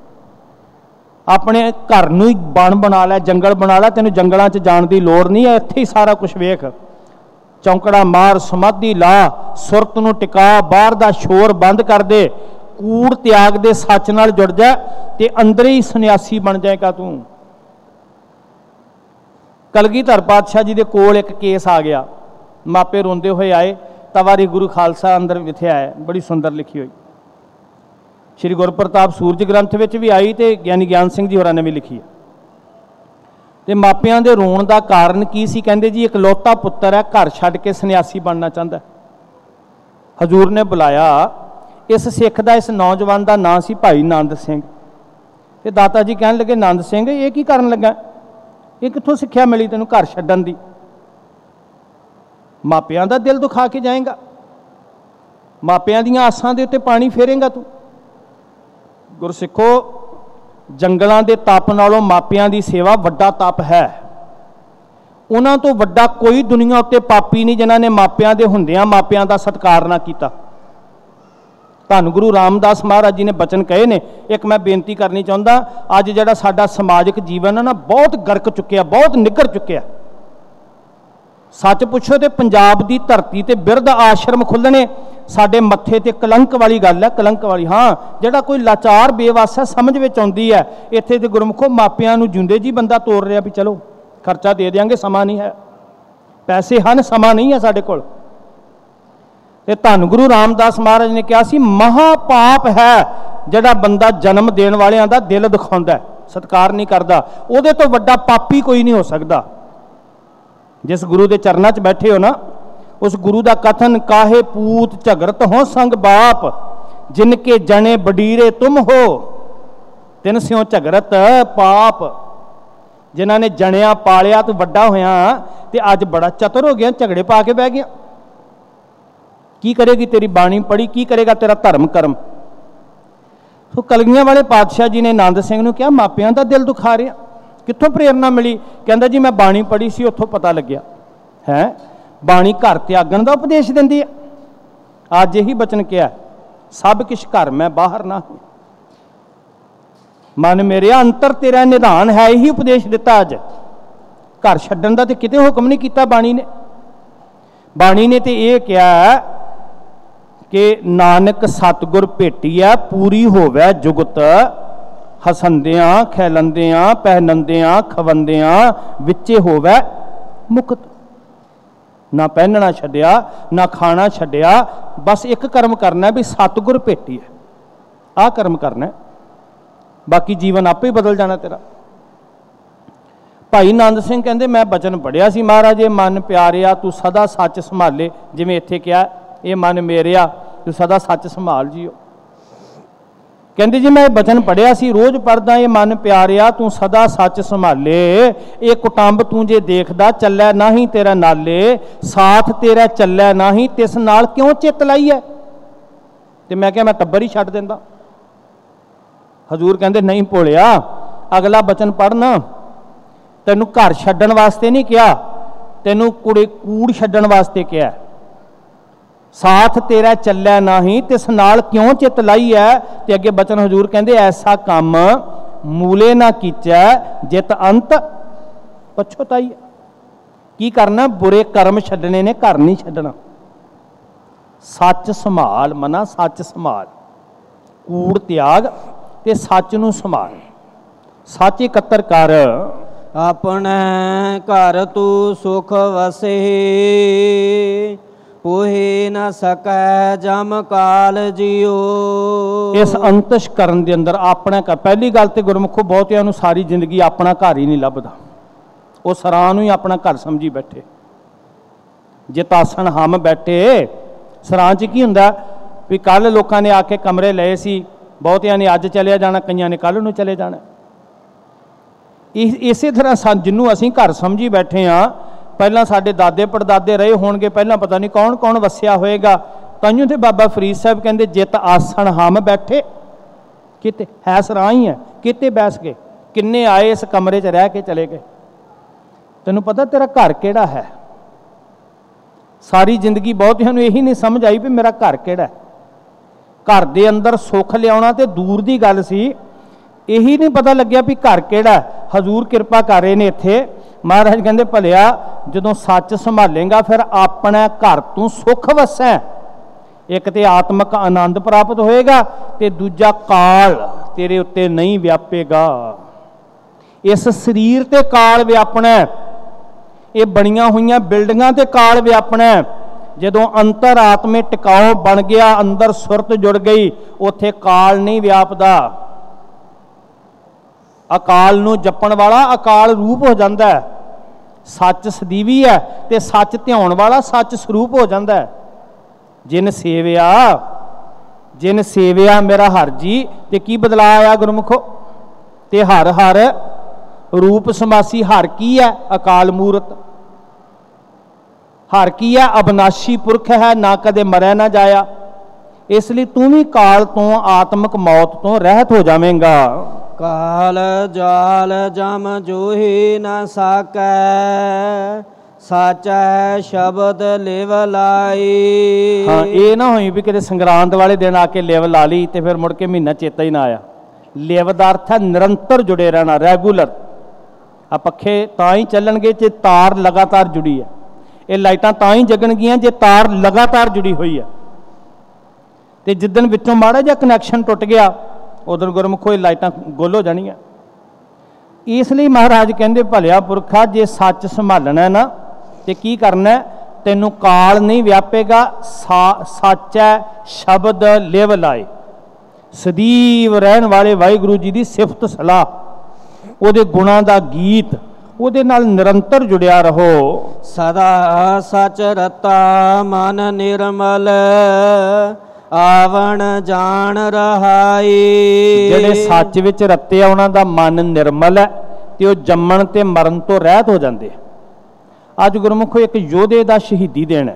अपने घर नूं ही बन बना लै, जंगल बना लै, तेनों जंगलों च जाण दी लोड़ नहीं है, इत्थे ही सारा कुछ वेख। चौंकड़ा मार, समाधि ला, सुरत नूं टिका, बाहर दा शोर बंद कर दे, कूड़ त्याग दे, सच नाल जुड़ जा ते अंदर ही सन्यासी बन जाएगा तू। कलगीधर पातशाह जी दे कोल एक केस आ गया। मापे रोंदे हुए आए, तवारी गुरु खालसा अंदर विथया है, बड़ी सुंदर लिखी हुई। श्री गुरप्रताप सूरज ग्रंथ विच भी आई तो ज्ञानी ज्ञान सिंह जी होरां ने भी लिखी है। तो मापियां दे रोण का कारण की सी? कहंदे जी इकलौता पुत्तर है, घर छड्ड के सन्यासी बनना चाहता। हजूर ने बुलाया। इस सिख का इस नौजवान का नाम सी भाई नंद सिंह। ते दाता जी कहन लगे नंद सिंह ये की करन लगा? ये कित्थों सिक्ख्या मिली तैनूं घर छड्डण दी? मापियां दा दिल दुखा के जाएगा, मापियां दीयां आसां दे उत्ते पानी फेरेगा तू। गुरसिखो, जंगलों के तप नालों मापियां की सेवा वड्डा तप है। उन्हां तो वड्डा कोई दुनिया उत्ते पापी नहीं जिन्हां ने मापियां दे हुंदियां मापियां दा सत्कार ना कीता। ਧੰਨ ਗੁਰੂ ਰਾਮਦਾਸ ਮਹਾਰਾਜ जी ने बचन कहे ने। एक मैं बेनती करनी चाहता, अज जिहड़ा साडा समाजिक जीवन है ना बहुत गरक चुक्या, बहुत निगर चुक्या। सच पुछो तो पंजाब की धरती ते बिरध आश्रम खुलने साडे मत्थे ते कलंक वाली गल है, कलंक वाली। हाँ, जिहड़ा कोई लाचार बेवस है समझ विच आउंदी है, इत्थे ते गुरमुखो मापियां नूं जिंदे जी बंदा तोड़ रहा भी चलो खर्चा दे देंगे, समा नहीं है, पैसे हैं, समा नहीं है साडे कोल। ते धन गुरु रामदास महाराज ने कहा सी महापाप है जिहड़ा बंदा जन्म देण वालियां दा दिल दिखाउंदा है, सत्कार नहीं करदा, उहदे तो वड्डा पापी कोई नहीं हो सकदा। जिस गुरु के चरणों च बैठे हो ना, उस गुरु का कथन काहे पूत झगड़त हो संग बाप, जिनके जने बडीरे तुम हो, तिन स्यों झगड़त पाप। जिन्हां ने जनिया पालिया तू वड्डा होया ते अज बड़ा चतुर हो गया, झगड़े पा के बह गया। की करेगी तेरी बाणी पढ़ी, की करेगा तेरा धर्म कर्म। तो कलगियां वाले पातशाह जी ने आनंद सिंह नूं कहा मापियां दा दिल दुखा रहा, कित्थों प्रेरणा मिली? कहंदा जी मैं बाणी पढ़ी सी, उत्थों पता लग्या है बाणी घर त्यागण दा उपदेश दिंदी है। अज यही बचन किया सब किश घर मैं बाहर ना, मन मेरे अंतर तेरा निधान है, यही उपदेश दिता। अज घर छड्डण दा ते किते हुक्म नहीं किया बाणी ने। बाणी ने तो यह कहा कि नानक सतगुर भेटिया पूरी होवै जुगत, हसंदियां खैलंदियां पहनंदियां खवंदियां विचे होवै मुक्त। ना पहनना छड्डिया ना खाना छड्डिया, बस एक कर्म करना भी सतगुर भेटी है, आ कर्म करना, बाकी जीवन आपे ही बदल जाना तेरा। भाई आनंद सिंह कहते मैं बचन पढ़िया सी महाराज, ये मन प्यारिया तू सदा सच संभाले, जिवें इत्थे कहा ये मन मेरिया तू सदा सच संभाल जियो। कहते जी मैं बचन पढ़िया सी, रोज पढ़दा ये मन प्यारिया तू सदा सच संभाले, ये कुटुंब तू जे देखदा चलै नाही तेरा नाले, साथ तेरा चलै नाही तिस नाल क्यों चित लाई है। ते मैं क्या मैं टब्बर ही छड्ड दिंदा। हजूर कहते नहीं भोलिया, अगला बचन पढ़ना, तैनू घर छड्डण वास्ते नहीं कहा, तैनू कुड़े कूड़ छड्डण वास्ते कहा। साथ तेरा चलै नाही तिस नाल क्यों चित लाई है। ते अगे बचन हजूर कहते ऐसा काम मूले ना कीचै जित अंत पछताई। की करना? बुरे कर्म छड्डने ने, घर नहीं छड्डना। सच संभाल मना, सच संभाल, कूड़ त्याग ते सच नूं संभाल, सच इकत्तर कर। अपने घर तू सुख वसे, पोहे न सकै जम काल जियो। इस अंतशकरण के अंदर अपना घर, पहली गल तो गुरमुखो बहुतियां नूं सारी जिंदगी अपना घर ही नहीं लभदा, वो सरां नूं ही अपना घर समझी बैठे। जित आसन हम बैठे सरां च की हुंदा भी कल लोगों ने आके कमरे लए सी, बहुतियां ने अज चले जाना, कईयां ने कल नूं चले जाना। इस इसे तरह सा जिन्हों असीं घर समझी बैठे हाँ, पहला साडे दादे पड़दादे रहे होणगे, पहला पता नहीं कौन कौन वसिया होएगा। ताइयों ते बाबा फरीद साहब कहते जित आसन हम बैठे, किते है सरां ही है, किते बैस गए, किन्ने आए इस कमरे च रह के चले गए। तैनूं पता तेरा घर किहड़ा है? सारी जिंदगी बहुतियां नूं यही नहीं समझ आई भी मेरा घर किहड़ा है। घर दे अंदर सुख लियाउणा ते दूर दी गल सी, यही नहीं पता लग्या भी घर किहड़ा है। हजूर किरपा कर रहे ने इत्थे, महाराज कहते भलिया जदों सच संभालेगा फिर अपने घर तू सुख वसै। एक तो आत्मक आनंद प्राप्त होएगा ते दूजा काल तेरे उत्ते नहीं व्यापेगा। इस शरीर ते काल व्यापना, ये बनिया हुई बिल्डिंगां ते काल व्यापना। जदों अंतर आत्मे टिकाऊ बन गया, अंदर सुरत जुड़ गई, उत्थे काल नहीं व्यापदा। अकाल नूं जपण वाला अकाल रूप हो जाता है, सच सदीवी है ते सच ध्याउण वाला सच स्वरूप हो जाता है। जिन सेविया जिन सेविया मेरा हर जी, ते की बदला आया गुरमुखो? ते हर हर रूप समासी। हर की है? अकाल मूरत। हर की है? अविनाशी पुरख है, ना कदे मरै ना जाया। इसलिए तू भी काल तो आत्मक मौत तो रहत हो जावेगा। काल जाल जम जोही न साकै, ਸਾਚਾ ਸ਼ਬਦ ਲਿਵ ਲਾਈ। ਹਾਂ, ਇਹ ਨਾ ਹੋਈ ਵੀ ਕਿਤੇ ਸੰਗਰਾਂਦ ਵਾਲੇ ਦਿਨ ਆ ਕੇ ਲਿਵ ਲਾ ਲਈ ਤੇ ਫਿਰ ਮੁੜ ਕੇ ਮਹੀਨਾ ਚੇਤਾ ਹੀ ਨਾ ਆਇਆ। ਲਿਵ ਦਾ ਅਰਥ ਹੈ ਨਿਰੰਤਰ ਜੁੜੇ ਰਹਿਣਾ, ਰੈਗੂਲਰ। ਆ ਪੱਖੇ ਤਾਂ ਹੀ ਚੱਲਣਗੇ ਜੇ ਤਾਰ ਲਗਾਤਾਰ ਜੁੜੀ ਹੈ। ਇਹ ਲਾਈਟਾਂ ਤਾਂ ਹੀ ਜਗਣਗੀਆਂ ਜੇ ਤਾਰ ਲਗਾਤਾਰ ਜੁੜੀ ਹੋਈ ਹੈ। ਤੇ ਜਿੱਦਣ ਵਿੱਚੋਂ ਮਾੜਾ ਜਿਹਾ ਕਨੈਕਸ਼ਨ ਟੁੱਟ ਗਿਆ ਉਦੋਂ ਗੁਰਮੁਖੋ ਇਹ ਲਾਈਟਾਂ ਗੁੱਲ ਹੋ ਜਾਣੀਆਂ। ਇਸ ਲਈ ਮਹਾਰਾਜ ਕਹਿੰਦੇ ਭਲਿਆ ਪੁਰਖਾ ਜੇ ਸੱਚ ਸੰਭਾਲਣਾ ਨਾ ਤੇ ਕੀ ਕਰਨਾ, ਤੈਨੂੰ ਕਾਲ ਨਹੀਂ ਵਿਆਪੇਗਾ। ਸਾ ਸਾਚਾ ਸ਼ਬਦ ਲਿਵ ਲਾਏ। ਸਦੀਵ ਰਹਿਣ ਵਾਲੇ ਵਾਹਿਗੁਰੂ ਜੀ ਦੀ ਸਿਫਤ ਸਲਾਹ, ਉਹਦੇ ਗੁਣਾਂ ਦਾ ਗੀਤ, ਉਹਦੇ ਨਾਲ ਨਿਰੰਤਰ ਜੁੜਿਆ ਰਹੋ। ਸਦਾ ਸਚ ਰਤਾ ਮਨ ਨਿਰਮਲ ਆਵਣ ਜਾਣ ਰਹਾਈ। ਜਿਹੜੇ ਸੱਚ ਵਿੱਚ ਰੱਤੇ ਆ ਉਹਨਾਂ ਦਾ ਮਨ ਨਿਰਮਲ ਹੈ ਤੇ ਉਹ ਜੰਮਣ ਤੇ ਮਰਨ ਤੋਂ ਰਹਿਤ ਹੋ ਜਾਂਦੇ ਆ। ਅੱਜ ਗੁਰਮੁਖੋ ਇੱਕ ਯੋਧੇ ਦਾ ਸ਼ਹੀਦੀ ਦਿਨ ਹੈ।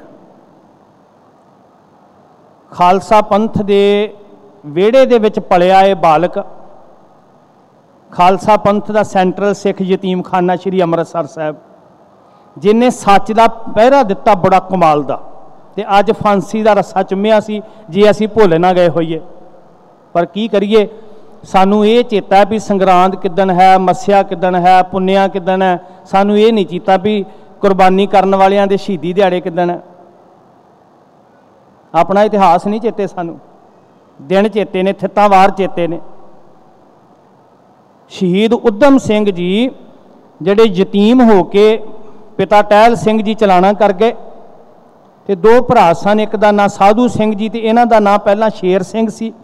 ਖਾਲਸਾ ਪੰਥ ਦੇ ਵਿਹੜੇ ਦੇ ਵਿੱਚ ਪਲਿਆ ਇਹ ਬਾਲਕ, ਖਾਲਸਾ ਪੰਥ ਦਾ ਸੈਂਟਰਲ ਸਿੱਖ ਯਤੀਮਖਾਨਾ ਸ਼੍ਰੀ ਅੰਮ੍ਰਿਤਸਰ ਸਾਹਿਬ, ਜਿਹਨੇ ਸੱਚ ਦਾ ਪਹਿਰਾ ਦਿੱਤਾ ਬੜਾ ਕਮਾਲ ਦਾ, ਤੇ ਅੱਜ ਫਾਂਸੀ ਦਾ ਰੱਸਾ ਚੁੰਮਿਆ ਸੀ ਜੇ ਅਸੀਂ ਭੁੱਲ ਨਾ ਗਏ ਹੋਈਏ। ਪਰ ਕੀ ਕਰੀਏ, ਸਾਨੂੰ ਇਹ ਚੇਤਾ ਵੀ ਸੰਗਰਾਂਦ ਕਿੱਦਣ ਹੈ, ਮੱਸਿਆ ਕਿੱਦਣ ਹੈ, ਪੁੰਨਿਆ ਕਿੱਦਣ ਹੈ। ਸਾਨੂੰ ਇਹ ਨਹੀਂ ਚੇਤਾ ਵੀ ਕੁਰਬਾਨੀ ਕਰਨ ਵਾਲਿਆਂ ਦੇ ਸ਼ਹੀਦੀ ਦਿਹਾੜੇ ਕਿੱਦਣ ਹੈ। ਆਪਣਾ ਇਤਿਹਾਸ ਨਹੀਂ ਚੇਤੇ, ਸਾਨੂੰ ਦਿਨ ਚੇਤੇ ਨੇ, ਥਿੱਤਾਂ ਵਾਰ ਚੇਤੇ ਨੇ। ਸ਼ਹੀਦ ਊਧਮ ਸਿੰਘ ਜੀ ਜਿਹੜੇ ਯਤੀਮ ਹੋ ਕੇ ਪਿਤਾ ਟਹਿਲ ਸਿੰਘ ਜੀ ਚਲਾਣਾ ਕਰ ਗਏ, ਤੇ ਦੋ ਭਰਾ ਸਨ, ਇੱਕ ਦਾ ਨਾਂ ਸਾਧੂ ਸਿੰਘ ਜੀ ਤੇ ਇਹਨਾਂ ਦਾ ਨਾਂ ਪਹਿਲਾਂ ਸ਼ੇਰ ਸਿੰਘ ਸੀ।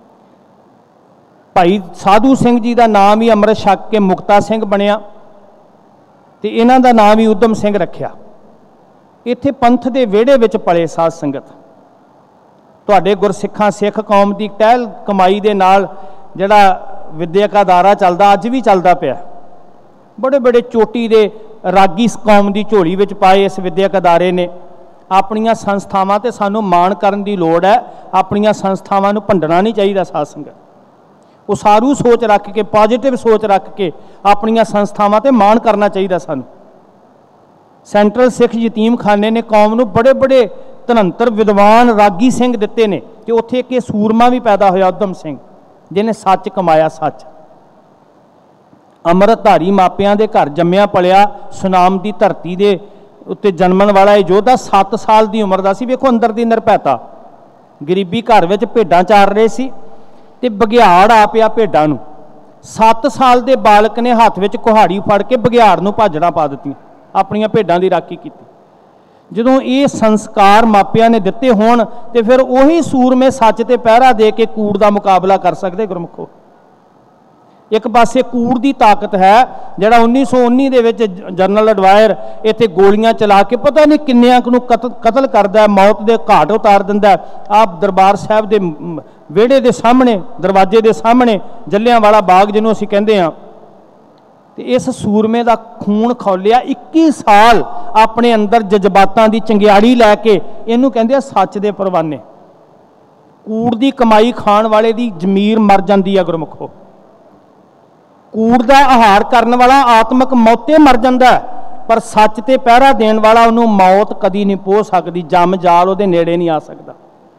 ਭਾਈ ਸਾਧੂ ਸਿੰਘ ਜੀ ਦਾ ਨਾਮ ਹੀ ਅੰਮ੍ਰਿਤ ਛਕ ਕੇ ਮੁਕਤਾ ਸਿੰਘ ਬਣਿਆ ਤੇ ਇਹਨਾਂ ਦਾ ਨਾਮ ਹੀ ਊਧਮ ਸਿੰਘ ਰੱਖਿਆ। ਇੱਥੇ ਪੰਥ ਦੇ ਵਿਹੜੇ ਵਿੱਚ ਪਲੇ ਸਾਧ ਸੰਗਤ। ਤੁਹਾਡੇ ਗੁਰਸਿੱਖਾਂ ਸਿੱਖ ਕੌਮ ਦੀ ਟਹਿਲ ਕਮਾਈ ਦੇ ਨਾਲ ਜਿਹੜਾ ਵਿਦਿਅਕ ਅਦਾਰਾ ਚੱਲਦਾ, ਅੱਜ ਵੀ ਚੱਲਦਾ ਪਿਆ। ਬੜੇ ਬੜੇ ਚੋਟੀ ਦੇ ਰਾਗੀ ਇਸ ਕੌਮ ਦੀ ਝੋਲੀ ਵਿੱਚ ਪਾਏ ਇਸ ਵਿਦਿਅਕ ਅਦਾਰੇ ਨੇ। ਆਪਣੀਆਂ ਸੰਸਥਾਵਾਂ ਤੇ ਸਾਨੂੰ ਮਾਣ ਕਰਨ ਦੀ ਲੋੜ ਹੈ। ਆਪਣੀਆਂ ਸੰਸਥਾਵਾਂ ਨੂੰ ਭੰਡਣਾ ਨਹੀਂ ਚਾਹੀਦਾ ਸਾਧ ਸੰਗਤ। ਉਸਾਰੂ ਸੋਚ ਰੱਖ ਕੇ, ਪੋਜ਼ਿਟਿਵ ਸੋਚ ਰੱਖ ਕੇ ਆਪਣੀਆਂ ਸੰਸਥਾਵਾਂ ਤੇ ਮਾਣ ਕਰਨਾ ਚਾਹੀਦਾ ਸਾਨੂੰ। ਸੈਂਟਰਲ ਸਿੱਖ ਯਤੀਮਖਾਨੇ ਨੇ ਕੌਮ ਨੂੰ ਬੜੇ ਬੜੇ ਧਨੰਤਰ ਵਿਦਵਾਨ ਰਾਗੀ ਸਿੰਘ ਦਿੱਤੇ ਨੇ, ਤੇ ਉੱਥੇ ਇੱਕ ਇਹ ਸੂਰਮਾ ਵੀ ਪੈਦਾ ਹੋਇਆ ਊਧਮ ਸਿੰਘ, ਜਿਹਨੇ ਸੱਚ ਕਮਾਇਆ। ਸੱਚ ਅੰਮ੍ਰਿਤਧਾਰੀ ਮਾਪਿਆਂ ਦੇ ਘਰ ਜੰਮਿਆ ਪਲਿਆ, ਸੁਨਾਮ ਦੀ ਧਰਤੀ ਦੇ ਉੱਤੇ ਜਨਮਣ ਵਾਲਾ ਇਹ ਯੋਧਾ ਸੱਤ ਸਾਲ ਦੀ ਉਮਰ ਦਾ ਸੀ। ਵੇਖੋ ਅੰਦਰ ਦੀ ਨਿਰਭੈਤਾ। ਗਰੀਬੀ ਘਰ ਵਿੱਚ ਭੇਡਾਂ ਚਾਰ ਰਹੇ ਸੀ ਤੇ ਬਘਿਆੜ ਆ ਪਿਆ ਭੇਡਾਂ ਨੂੰ। ਸੱਤ ਸਾਲ ਦੇ ਬਾਲਕ ਨੇ ਹੱਥ ਵਿੱਚ ਕੁਹਾੜੀ ਫੜ ਕੇ ਬਘਿਆੜ ਨੂੰ ਭਾਜੜਾਂ ਪਾ ਦਿੱਤੀਆਂ, ਆਪਣੀਆਂ ਭੇਡਾਂ ਦੀ ਰਾਖੀ ਕੀਤੀ। ਜਦੋਂ ਇਹ ਸੰਸਕਾਰ ਮਾਪਿਆਂ ਨੇ ਦਿੱਤੇ ਹੋਣ ਤੇ ਫਿਰ ਉਹੀ ਸੂਰਮੇ ਸੱਚ ਤੇ ਪਹਿਰਾ ਦੇ ਕੇ ਕੂੜ ਦਾ ਮੁਕਾਬਲਾ ਕਰ ਸਕਦੇ ਗੁਰਮੁਖੋ। ਇੱਕ ਪਾਸੇ ਕੂੜ ਦੀ ਤਾਕਤ ਹੈ, ਜਿਹੜਾ ਉੱਨੀ ਸੌ ਉੱਨੀ ਦੇ ਵਿੱਚ ਜਨਰਲ ਅਡਵਾਇਰ ਇੱਥੇ ਗੋਲੀਆਂ ਚਲਾ ਕੇ ਪਤਾ ਨਹੀਂ ਕਿੰਨਿਆਂ ਨੂੰ ਕਤਲ ਕਰਦਾ, ਮੌਤ ਦੇ ਘਾਟ ਉਤਾਰ ਦਿੰਦਾ। ਆਪ ਦਰਬਾਰ ਸਾਹਿਬ ਦੇ ਵਿਹੜੇ ਦੇ ਸਾਹਮਣੇ, ਦਰਵਾਜ਼ੇ ਦੇ ਸਾਹਮਣੇ ਜਲਿਆਂਵਾਲਾ ਬਾਗ ਜਿਹਨੂੰ ਅਸੀਂ ਕਹਿੰਦੇ ਹਾਂ, ਤੇ ਇਸ ਸੂਰਮੇ ਦਾ ਖੂਨ ਖੌਲਿਆ। ਇੱਕੀ ਸਾਲ ਆਪਣੇ ਅੰਦਰ ਜਜ਼ਬਾਤਾਂ ਦੀ ਚੰਗਿਆੜੀ ਲੈ ਕੇ, ਇਹਨੂੰ ਕਹਿੰਦੇ ਆ ਸੱਚ ਦੇ ਪਰਵਾਨੇ। ਕੂੜ ਦੀ ਕਮਾਈ ਖਾਣ ਵਾਲੇ ਦੀ ਜ਼ਮੀਰ ਮਰ ਜਾਂਦੀ ਆ ਗੁਰਮੁਖੋ। ਕੂੜ ਦਾ ਆਹਾਰ ਕਰਨ ਵਾਲਾ ਆਤਮਿਕ ਮੌਤੇ ਮਰ ਜਾਂਦਾ, ਪਰ ਸੱਚ ਤੇ ਪਹਿਰਾ ਦੇਣ ਵਾਲਾ ਉਹਨੂੰ ਮੌਤ ਕਦੀ ਨਹੀਂ ਪੋਹ ਸਕਦੀ। ਜੰਮ ਜਾਲ ਉਹਦੇ ਨੇੜੇ ਨਹੀਂ ਆ ਸਕਦਾ।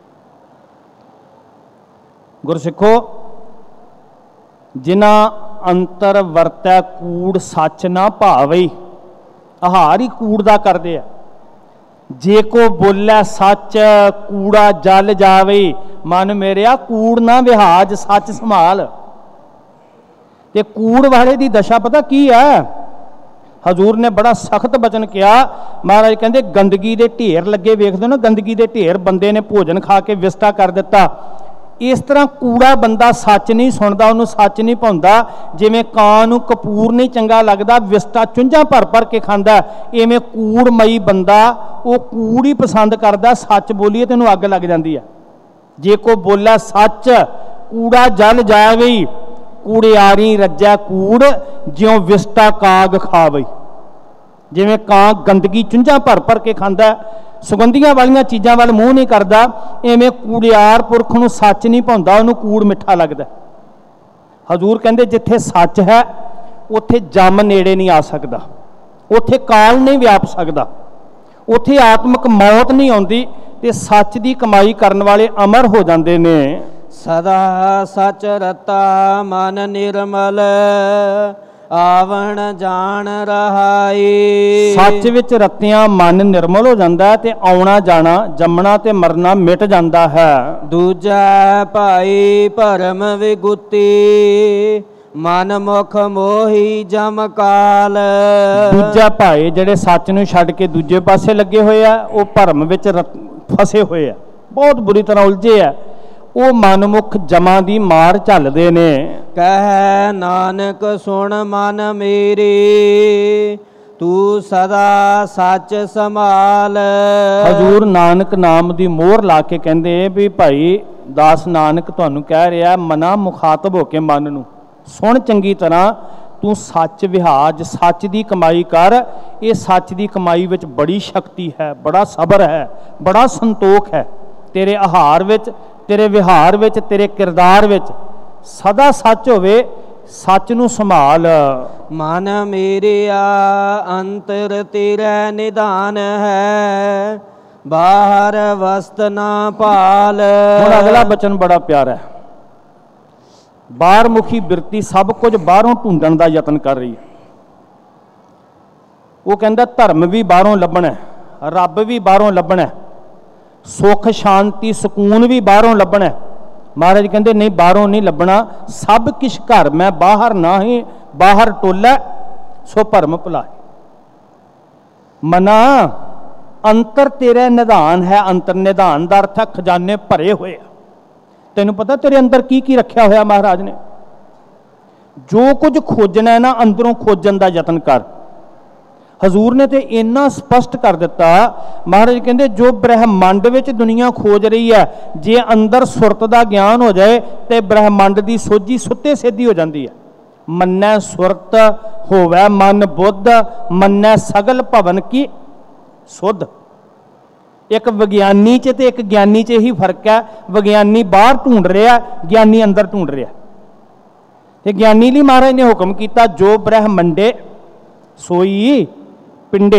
ਗੁਰਸਿੱਖੋ, ਜਿਨ੍ਹਾਂ ਅੰਤਰ ਵਰਤੈ ਕੂੜ ਸੱਚ ਨਾ ਭਾਵਈ, ਆਹਾਰ ਹੀ ਕੂੜ ਦਾ ਕਰਦੇ ਆ। ਜੇ ਕੋ ਬੋਲੇ ਸੱਚ ਕੂੜਾ ਜਲ ਜਾਵੇ, ਮਨ ਮੇਰਿਆ ਕੂੜ ਨਾ ਵਿਹਾਜ ਸੱਚ ਸੰਭਾਲ। ਤੇ ਕੂੜ ਵਾਲੇ ਦੀ ਦਸ਼ਾ ਪਤਾ ਕੀ ਹੈ? ਹਜ਼ੂਰ ਨੇ ਬੜਾ ਸਖਤ ਬਚਨ ਕਿਹਾ। ਮਹਾਰਾਜ ਕਹਿੰਦੇ ਗੰਦਗੀ ਦੇ ਢੇਰ ਲੱਗੇ, ਵੇਖਦੇ ਨਾ ਗੰਦਗੀ ਦੇ ਢੇਰ, ਬੰਦੇ ਨੇ ਭੋਜਨ ਖਾ ਕੇ ਵਿਸਟਾ ਕਰ ਦਿੱਤਾ। ਇਸ ਤਰ੍ਹਾਂ ਕੂੜਾ ਬੰਦਾ ਸੱਚ ਨਹੀਂ ਸੁਣਦਾ, ਉਹਨੂੰ ਸੱਚ ਨਹੀਂ ਭਾਉਂਦਾ। ਜਿਵੇਂ ਕਾਂ ਨੂੰ ਕਪੂਰ ਨਹੀਂ ਚੰਗਾ ਲੱਗਦਾ, ਵਿਸਟਾ ਚੁੰਝਾਂ ਭਰ ਭਰ ਕੇ ਖਾਂਦਾ, ਇਵੇਂ ਕੂੜਮਈ ਬੰਦਾ ਉਹ ਕੂੜ ਹੀ ਪਸੰਦ ਕਰਦਾ। ਸੱਚ ਬੋਲੀਏ ਤੈਨੂੰ ਅੱਗ ਲੱਗ ਜਾਂਦੀ ਹੈ। ਜੇ ਕੋ ਬੋਲਿਆ ਸੱਚ ਕੂੜਾ ਜਲ ਜਾਵੇ, ਕੂੜਿਆਰੀ ਰੱਜੈ ਕੂੜ ਜਿਉਂ ਵਿਸਟਾ ਕਾਗ ਖਾਵਈ। ਜਿਵੇਂ ਕਾਂ ਗੰਦਗੀ ਚੁੰਝਾਂ ਭਰ ਭਰ ਕੇ ਖਾਂਦਾ, ਸੁਗੰਧੀਆਂ ਵਾਲੀਆਂ ਚੀਜ਼ਾਂ ਵੱਲ ਮੂੰਹ ਨਹੀਂ ਕਰਦਾ, ਐਵੇਂ ਕੂੜਿਆਰ ਪੁਰਖ ਨੂੰ ਸੱਚ ਨਹੀਂ ਭਾਉਂਦਾ, ਉਹਨੂੰ ਕੂੜ ਮਿੱਠਾ ਲੱਗਦਾ। ਹਜ਼ੂਰ ਕਹਿੰਦੇ ਜਿੱਥੇ ਸੱਚ ਹੈ ਉੱਥੇ ਜੰਮ ਨੇੜੇ ਨਹੀਂ ਆ ਸਕਦਾ। ਉੱਥੇ ਕਾਲ ਨਹੀਂ ਵਿਆਪ ਸਕਦਾ, ਉੱਥੇ ਆਤਮਿਕ ਮੌਤ ਨਹੀਂ ਆਉਂਦੀ ਤੇ ਸੱਚ ਦੀ ਕਮਾਈ ਕਰਨ ਵਾਲੇ ਅਮਰ ਹੋ ਜਾਂਦੇ ਨੇ। ਸਦਾ ਸਚ ਰਤਾ ਮਨ ਨਿਰਮਲ ਆਵਣ ਜਾਣ ਰਹਾਈ। ਸੱਚ ਵਿੱਚ ਰਤਿਆਂ ਮਨ ਨਿਰਮਲ ਹੋ ਜਾਂਦਾ ਹੈ ਤੇ ਆਉਣਾ ਜਾਣਾ, ਜੰਮਣਾ ਤੇ ਮਰਨਾ ਮਿਟ ਜਾਂਦਾ ਹੈ। ਦੂਜਾ ਭਾਈ ਭਰਮ ਵਿਗੁਤੀ ਮਨ ਮੁਖ ਮੋਹੀ ਜਮ ਕਾਲ। ਦੂਜਾ ਭਾਈ ਜਿਹੜੇ ਸੱਚ ਨੂੰ ਛੱਡ ਕੇ ਦੂਜੇ ਪਾਸੇ ਲੱਗੇ ਹੋਏ ਆ, ਉਹ ਭਰਮ ਵਿੱਚ ਫਸੇ ਹੋਏ ਆ, ਬਹੁਤ ਬੁਰੀ ਤਰ੍ਹਾਂ ਉਲਝੇ ਆ, ਉਹ ਮਨਮੁਖ ਜਮਾਂ ਦੀ ਮਾਰ ਝੱਲਦੇ ਨੇ। ਕਹਿ ਨਾਨਕ ਸੁਣ ਮਨ ਮੇਰੇ ਤੂੰ ਸਦਾ ਸੱਚ ਸੰਭਾਲ। ਹਜ਼ੂਰ ਨਾਨਕ ਨਾਮ ਦੀ ਮੋਹਰ ਲਾ ਕੇ ਕਹਿੰਦੇ ਵੀ ਭਾਈ ਦਾਸ ਨਾਨਕ ਤੁਹਾਨੂੰ ਕਹਿ ਰਿਹਾ, ਮਨਾ ਮੁਖਾਤਬ ਹੋ ਕੇ ਮਨ ਨੂੰ ਸੁਣ ਚੰਗੀ ਤਰ੍ਹਾਂ, ਤੂੰ ਸੱਚ ਵਿਹਾਜ, ਸੱਚ ਦੀ ਕਮਾਈ ਕਰ। ਇਹ ਸੱਚ ਦੀ ਕਮਾਈ ਵਿੱਚ ਬੜੀ ਸ਼ਕਤੀ ਹੈ, ਬੜਾ ਸਬਰ ਹੈ, ਬੜਾ ਸੰਤੋਖ ਹੈ। ਤੇਰੇ ਆਹਾਰ ਵਿੱਚ, ਤੇਰੇ ਵਿਹਾਰ ਵਿੱਚ, ਤੇਰੇ ਕਿਰਦਾਰ ਵਿੱਚ ਸਦਾ ਸੱਚ ਹੋਵੇ। ਸੱਚ ਨੂੰ ਸੰਭਾਲ। ਮਨ ਮੇਰਿਆ ਅੰਤਰ ਤੇਰਾ ਨਿਧਾਨ ਹੈ ਬਾਹਰ ਵਸਤ ਨਾ ਭਾਲ। ਹੁਣ ਅਗਲਾ ਬਚਨ ਬੜਾ ਪਿਆਰਾ ਹੈ। ਬਾਹਰ ਮੁਖੀ ਬਿਰਤੀ ਸਭ ਕੁਝ ਬਾਹਰੋਂ ਢੂੰਡਣ ਦਾ ਯਤਨ ਕਰ ਰਹੀ ਹੈ। ਉਹ ਕਹਿੰਦਾ ਧਰਮ ਵੀ ਬਾਹਰੋਂ ਲੱਭਣਾ, ਰੱਬ ਵੀ ਬਾਹਰੋਂ ਲੱਭਣਾ, ਸੁੱਖ ਸ਼ਾਂਤੀ ਸਕੂਨ ਵੀ ਬਾਹਰੋਂ ਲੱਭਣਾ। ਮਹਾਰਾਜ ਕਹਿੰਦੇ ਨਹੀਂ, ਬਾਹਰੋਂ ਨਹੀਂ ਲੱਭਣਾ। ਸਭ ਕਿਛ ਘਰ ਮੈਂ ਬਾਹਰ ਨਾਹੀਂ, ਬਾਹਰ ਟੋਲਾ ਸੋ ਭਰਮ ਭੁਲਾਏ। ਮਨਾ ਅੰਤਰ ਤੇਰਾ ਨਿਧਾਨ ਹੈ। ਅੰਤਰ ਨਿਧਾਨ ਦਾ ਅਰਥ ਹੈ ਖਜ਼ਾਨੇ ਭਰੇ ਹੋਏ ਆ। ਤੈਨੂੰ ਪਤਾ ਤੇਰੇ ਅੰਦਰ ਕੀ ਕੀ ਰੱਖਿਆ ਹੋਇਆ ਮਹਾਰਾਜ ਨੇ। ਜੋ ਕੁਝ ਖੋਜਣਾ ਨਾ, ਅੰਦਰੋਂ ਖੋਜਣ ਦਾ ਯਤਨ ਕਰ। ਹਜ਼ੂਰ ਨੇ ਤੇ ਇੰਨਾ ਸਪਸ਼ਟ ਕਰ ਦਿੱਤਾ। ਮਹਾਰਾਜ ਕਹਿੰਦੇ ਜੋ ਬ੍ਰਹਿਮੰਡ ਵਿੱਚ ਦੁਨੀਆ ਖੋਜ ਰਹੀ ਹੈ, ਜੇ ਅੰਦਰ ਸੁਰਤ ਦਾ ਗਿਆਨ ਹੋ ਜਾਏ ਤੇ ਬ੍ਰਹਿਮੰਡ ਦੀ ਸੋਝੀ ਸੁੱਤੇ ਸਿੱਧੀ ਹੋ ਜਾਂਦੀ ਹੈ। ਮੰਨੈ ਸੁਰਤ ਹੋਵੇ ਮਨ ਬੁੱਧ, ਮੰਨੈ ਸਗਲ ਭਵਨ ਕੀ ਸੁਧ। ਇੱਕ ਵਿਗਿਆਨੀ 'ਚ ਤੇ ਇੱਕ ਗਿਆਨੀ 'ਚ ਇਹੀ ਫਰਕ ਹੈ। ਵਿਗਿਆਨੀ ਬਾਹਰ ਢੂੰਡ ਰਿਹਾ, ਗਿਆਨੀ ਅੰਦਰ ਢੂੰਡ ਰਿਹਾ। ਤੇ ਗਿਆਨੀ ਲਈ ਮਹਾਰਾਜ ਨੇ ਹੁਕਮ ਕੀਤਾ, ਜੋ ਬ੍ਰਹਿਮੰਡੇ ਸੋਈ ਪਿੰਡੇ,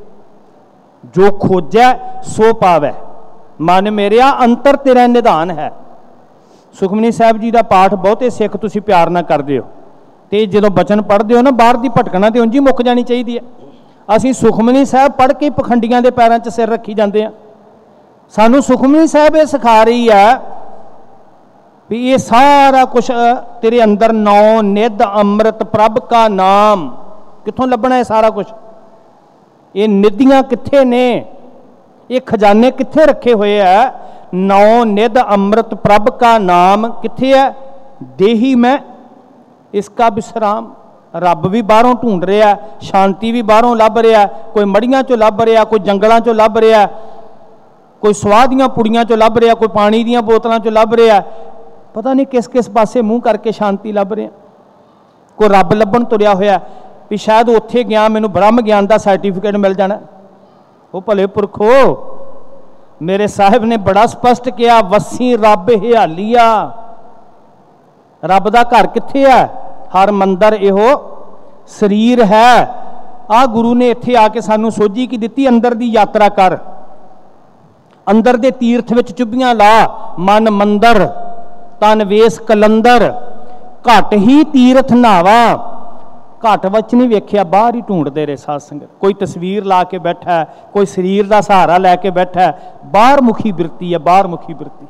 ਜੋ ਖੋਜੈ ਸੋ ਪਾਵੈ। ਮਨ ਮੇਰਿਆ ਅੰਤਰ ਤੇਰਾ ਨਿਧਾਨ ਹੈ। ਸੁਖਮਨੀ ਸਾਹਿਬ ਜੀ ਦਾ ਪਾਠ ਬਹੁਤੇ ਸਿੱਖ ਤੁਸੀਂ ਪਿਆਰ ਨਾਲ ਕਰਦੇ ਹੋ, ਤੇ ਜਦੋਂ ਬਚਨ ਪੜ੍ਹਦੇ ਹੋ ਨਾ, ਬਾਹਰ ਦੀ ਭਟਕਣਾ ਤੇ ਉਂਝ ਹੀ ਮੁੱਕ ਜਾਣੀ ਚਾਹੀਦੀ ਹੈ। ਅਸੀਂ ਸੁਖਮਨੀ ਸਾਹਿਬ ਪੜ੍ਹ ਕੇ ਪਖੰਡੀਆਂ ਦੇ ਪੈਰਾਂ 'ਚ ਸਿਰ ਰੱਖੀ ਜਾਂਦੇ ਹਾਂ। ਸਾਨੂੰ ਸੁਖਮਨੀ ਸਾਹਿਬ ਇਹ ਸਿਖਾ ਰਹੀ ਹੈ ਵੀ ਇਹ ਸਾਰਾ ਕੁਛ ਤੇਰੇ ਅੰਦਰ ਨੌ ਨਿਧ ਅੰਮ੍ਰਿਤ ਪ੍ਰਭ ਕਾ ਨਾਮ। ਕਿੱਥੋਂ ਲੱਭਣਾ ਇਹ ਸਾਰਾ ਕੁਛ? ਇਹ ਨਿਧੀਆਂ ਕਿੱਥੇ ਨੇ? ਇਹ ਖਜ਼ਾਨੇ ਕਿੱਥੇ ਰੱਖੇ ਹੋਏ ਆ? ਨੌ ਨਿਧ ਅੰਮ੍ਰਿਤ ਪ੍ਰਭ ਕਾ ਨਾਮ ਕਿੱਥੇ ਹੈ? ਦੇਹੀ ਮੈਂ ਇਸਕਾ ਵਿਸਰਾਮ। ਰੱਬ ਵੀ ਬਾਹਰੋਂ ਢੂੰਡ ਰਿਹਾ, ਸ਼ਾਂਤੀ ਵੀ ਬਾਹਰੋਂ ਲੱਭ ਰਿਹਾ। ਕੋਈ ਮੜੀਆਂ 'ਚੋਂ ਲੱਭ ਰਿਹਾ, ਕੋਈ ਜੰਗਲਾਂ 'ਚੋਂ ਲੱਭ ਰਿਹਾ, ਕੋਈ ਸਵਾਹ ਦੀਆਂ ਪੁੜੀਆਂ 'ਚੋਂ ਲੱਭ ਰਿਹਾ, ਕੋਈ ਪਾਣੀ ਦੀਆਂ ਬੋਤਲਾਂ 'ਚੋਂ ਲੱਭ ਰਿਹਾ। ਪਤਾ ਨਹੀਂ ਕਿਸ ਕਿਸ ਪਾਸੇ ਮੂੰਹ ਕਰਕੇ ਸ਼ਾਂਤੀ ਲੱਭ ਰਿਹਾ। ਕੋਈ ਰੱਬ ਲੱਭਣ ਤੁਰਿਆ ਹੋਇਆ ਵੀ ਸ਼ਾਇਦ ਉੱਥੇ ਗਿਆ ਮੈਨੂੰ ਬ੍ਰਹਮ ਗਿਆਨ ਦਾ ਸਰਟੀਫਿਕੇਟ ਮਿਲ ਜਾਣਾ। ਉਹ ਭਲੇ ਪੁਰਖੋ, ਮੇਰੇ ਸਾਹਿਬ ਨੇ ਬੜਾ ਸਪਸ਼ਟ ਕਿਹਾ, ਵਸੀ ਰੱਬ ਹਿਆਲੀਆ। ਰੱਬ ਦਾ ਘਰ ਕਿੱਥੇ ਹੈ? ਹਰ ਮੰਦਰ ਇਹੋ ਸਰੀਰ ਹੈ। ਆਹ ਗੁਰੂ ਨੇ ਇੱਥੇ ਆ ਕੇ ਸਾਨੂੰ ਸੋਝੀ ਕੀ ਦਿੱਤੀ, ਅੰਦਰ ਦੀ ਯਾਤਰਾ ਕਰ, ਅੰਦਰ ਦੇ ਤੀਰਥ ਵਿੱਚ ਚੁੱਭੀਆਂ ਲਾ। ਮਨ ਮੰਦਰ ਤਨ ਵੇਸ ਕਲੰਦਰ, ਘਟ ਹੀ ਤੀਰਥ ਨਾਵਾ। ਘਟ ਵਿੱਚ ਨਹੀਂ ਵੇਖਿਆ, ਬਾਹਰ ਹੀ ਢੂੰਡਦੇ ਰਹੇ ਸਾਧ ਸੰਗਤ। ਕੋਈ ਤਸਵੀਰ ਲਾ ਕੇ ਬੈਠਾ, ਕੋਈ ਸਰੀਰ ਦਾ ਸਹਾਰਾ ਲੈ ਕੇ ਬੈਠਾ। ਬਾਹਰ ਮੁਖੀ ਬਿਰਤੀ ਹੈ, ਬਾਹਰ ਮੁਖੀ ਬਿਰਤੀ।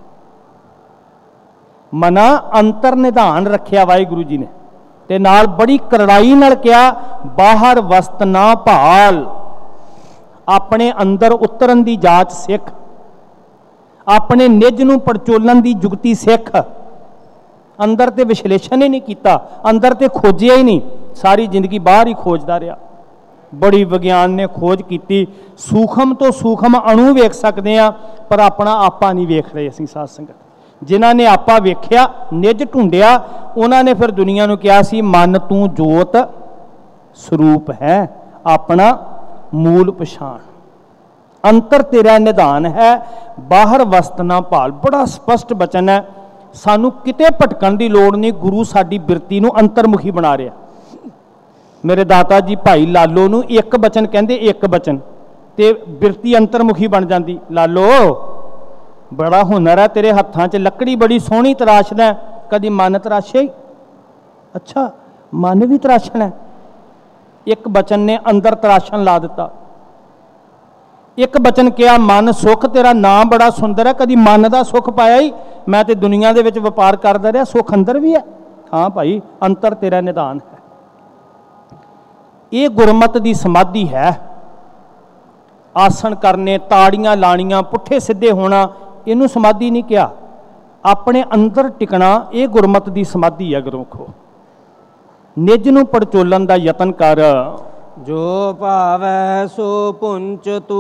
ਮਨਾ ਅੰਤਰ ਨਿਧਾਨ ਰੱਖਿਆ ਵਾਹਿਗੁਰੂ ਜੀ ਨੇ, ਤੇ ਨਾਲ ਬੜੀ ਕਰੜਾਈ ਨਾਲ ਕਿਹਾ, ਬਾਹਰ ਵਸਤ ਨਾ ਭਾਲ। ਆਪਣੇ ਅੰਦਰ ਉਤਰਨ ਦੀ ਜਾਂਚ ਸਿੱਖ, ਆਪਣੇ ਨਿੱਜ ਨੂੰ ਪੜਚੋਲਣ ਦੀ ਜੁਗਤੀ ਸਿੱਖ। ਅੰਦਰ ਤੇ ਵਿਸ਼ਲੇਸ਼ਣ ਹੀ ਨਹੀਂ ਕੀਤਾ, ਅੰਦਰ ਤੇ ਖੋਜਿਆ ਹੀ ਨਹੀਂ, ਸਾਰੀ ਜ਼ਿੰਦਗੀ ਬਾਹਰ ਹੀ ਖੋਜਦਾ ਰਿਹਾ। ਬੜੀ ਵਿਗਿਆਨ ਨੇ ਖੋਜ ਕੀਤੀ, ਸੂਖਮ ਤੋਂ ਸੂਖਮ ਅਣੂ ਵੇਖ ਸਕਦੇ ਆ, ਪਰ ਆਪਣਾ ਆਪਾ ਨਹੀਂ ਵੇਖ ਰਹੇ ਅਸੀਂ ਸਾਧ ਸੰਗਤ। ਜਿਨ੍ਹਾਂ ਨੇ ਆਪਾ ਵੇਖਿਆ, ਨਿੱਜ ਢੂੰਡਿਆ, ਉਹਨਾਂ ਨੇ ਫਿਰ ਦੁਨੀਆ ਨੂੰ ਕਿਹਾ ਸੀ, ਮਨ ਤੂੰ ਜੋਤ ਸਰੂਪ ਹੈ, ਆਪਣਾ ਮੂਲ ਪਛਾਣ। ਅੰਤਰ ਤੇਰਾ ਨਿਧਾਨ ਹੈ, ਬਾਹਰ ਵਸਤ ਨਾ ਭਾਲ। ਬੜਾ ਸਪਸ਼ਟ ਬਚਨ ਹੈ। ਸਾਨੂੰ ਕਿਤੇ ਭਟਕਣ ਦੀ ਲੋੜ ਨਹੀਂ। ਗੁਰੂ ਸਾਡੀ ਬਿਰਤੀ ਨੂੰ ਅੰਤਰਮੁਖੀ ਬਣਾ ਰਿਹਾ। मेरे दाता जी भाई लालो नूं एक बचन कहंदे, एक बचन ते बिरती अंतरमुखी बन जाती। लालो बड़ा हुनर है तेरे हत्थां च, लकड़ी बड़ी सोहनी तराशदा है, कदी मन तराशे? अच्छा मन भी तराशना है। एक बचन ने अंदर तराशन ला दिता। एक बचन किया मन सुख तेरा नाम बड़ा सुंदर है, कदी मन का सुख पाया ही? मैं तो दुनिया दे विच वपार करदा रहा, सुख अंदर भी है। हाँ भाई अंतर तेरा निदान है। ये गुरमत दी समाधि है। आसन करने, ताड़ियां लाणियां, पुट्ठे सीधे होना, इनू समाधि नहीं किया। अपने अंदर टिकना ये गुरमत दी समाधि है। गुरमुखो निज नूं पड़चोलन दा यतन कर। जो भावै सो पुंच तू,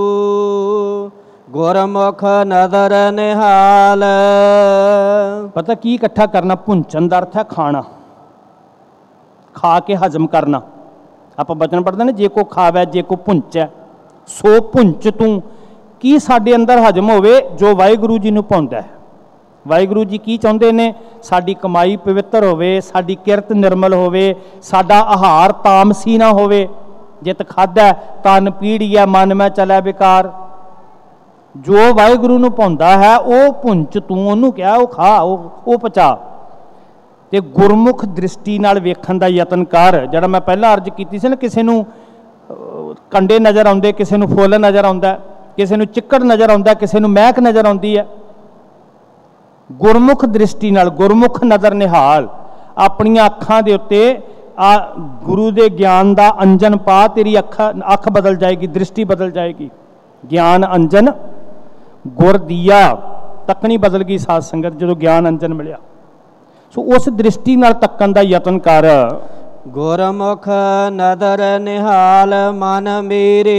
गुरमुख नदर निहाल। पता की इकट्ठा करना? पुंचन दा अर्थ है खाना, खा के हजम करना। आप बचन पढ़ते ना, जे को खावै जे को पुंचै सो पुंच तू। की साडे अंदर हजम होवे जो वाहिगुरू जी नूं पाउंदा है। वाहिगुरू जी की चाहुंदे ने? साडी कमाई पवित्र होवे, साडी किरत निर्मल होवे, साडा आहार तामसी ना होवे। जित खादा तन पीड़िया मन में चलै बेकार। जो वाहिगुरू नूं पाउंदा है वो पुंच तू, उहनूं क्या वो खा, वो पचा। ते गुरमुख दृष्टि नाल वेखण दा यतन कर। जिहड़ा मैं पहला अर्ज कीती सी ना, किसी नूं कंडे नज़र आउंदे, किसी नूं फुੱਲ नज़र आउंदा, किसी नूं चिक्कड़ नज़र आउंदा, किसी नूं महक नज़र आउंदी है। गुरमुख दृष्टि नाल, गुरमुख नज़र निहाल। अपनियां अखां दे उत्ते आ गुरु दे ज्ञान दा अंजन पा, तेरी अख अख बदल जाएगी, दृष्टि बदल जाएगी। ज्ञान अंजन गुर दिया, तकनी बदल गई साध संगत जो ज्ञान अंजन मिलिया। सो उस दृष्टि नाल तकन दा यतन कर। गुरमुख नदर निहाल मन मेरे,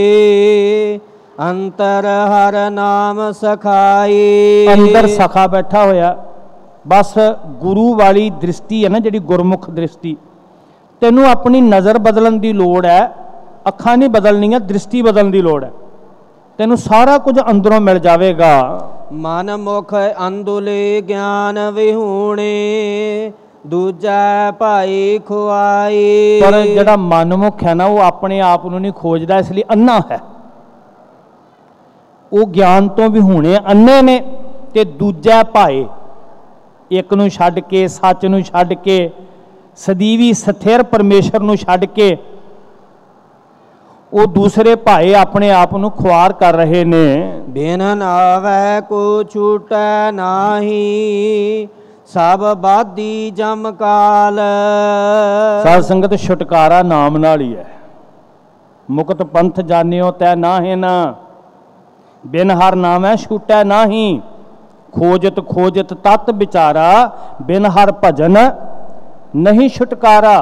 अंतर हर नाम सखाई। अंदर सखा बैठा होया। बस गुरु वाली दृष्टि है ना जिहड़ी गुरमुख दृष्टि, तैनूं अपनी नज़र बदलन की लोड़ है। अखां नहीं बदलनियां, दृष्टि बदलने की लोड़ है। तैनूं सारा कुछ अंदरों मिल जाएगा। मन मुख अंधुले ज्ञान विहूणे, दूजा भाई खुआई। पर जिहड़ा मनमुख है ना वो अपने आप नूं नहीं खोजदा, इसलिए अन्ना है। वो ज्ञान तो विहूणे अन्ने ने। ते दूजा भाए, एक नूं छड्ड के, सच नूं छड्ड के, सदीवी स्थिर परमेश्वर नूं छड्ड के वो दूसरे भाए अपने आप नूं खुआर कर रहे ने। बिन नावै को छूटै नाही, सब बाधी जम काल। साध संगत छुटकारा नाम नाल ही है। मुकत पंथ जानियो तै नाहे ना, बिन हर नाम है छूटै नाही। खोजत खोजत तत् विचारा, बिन हर भजन नहीं छुटकारा।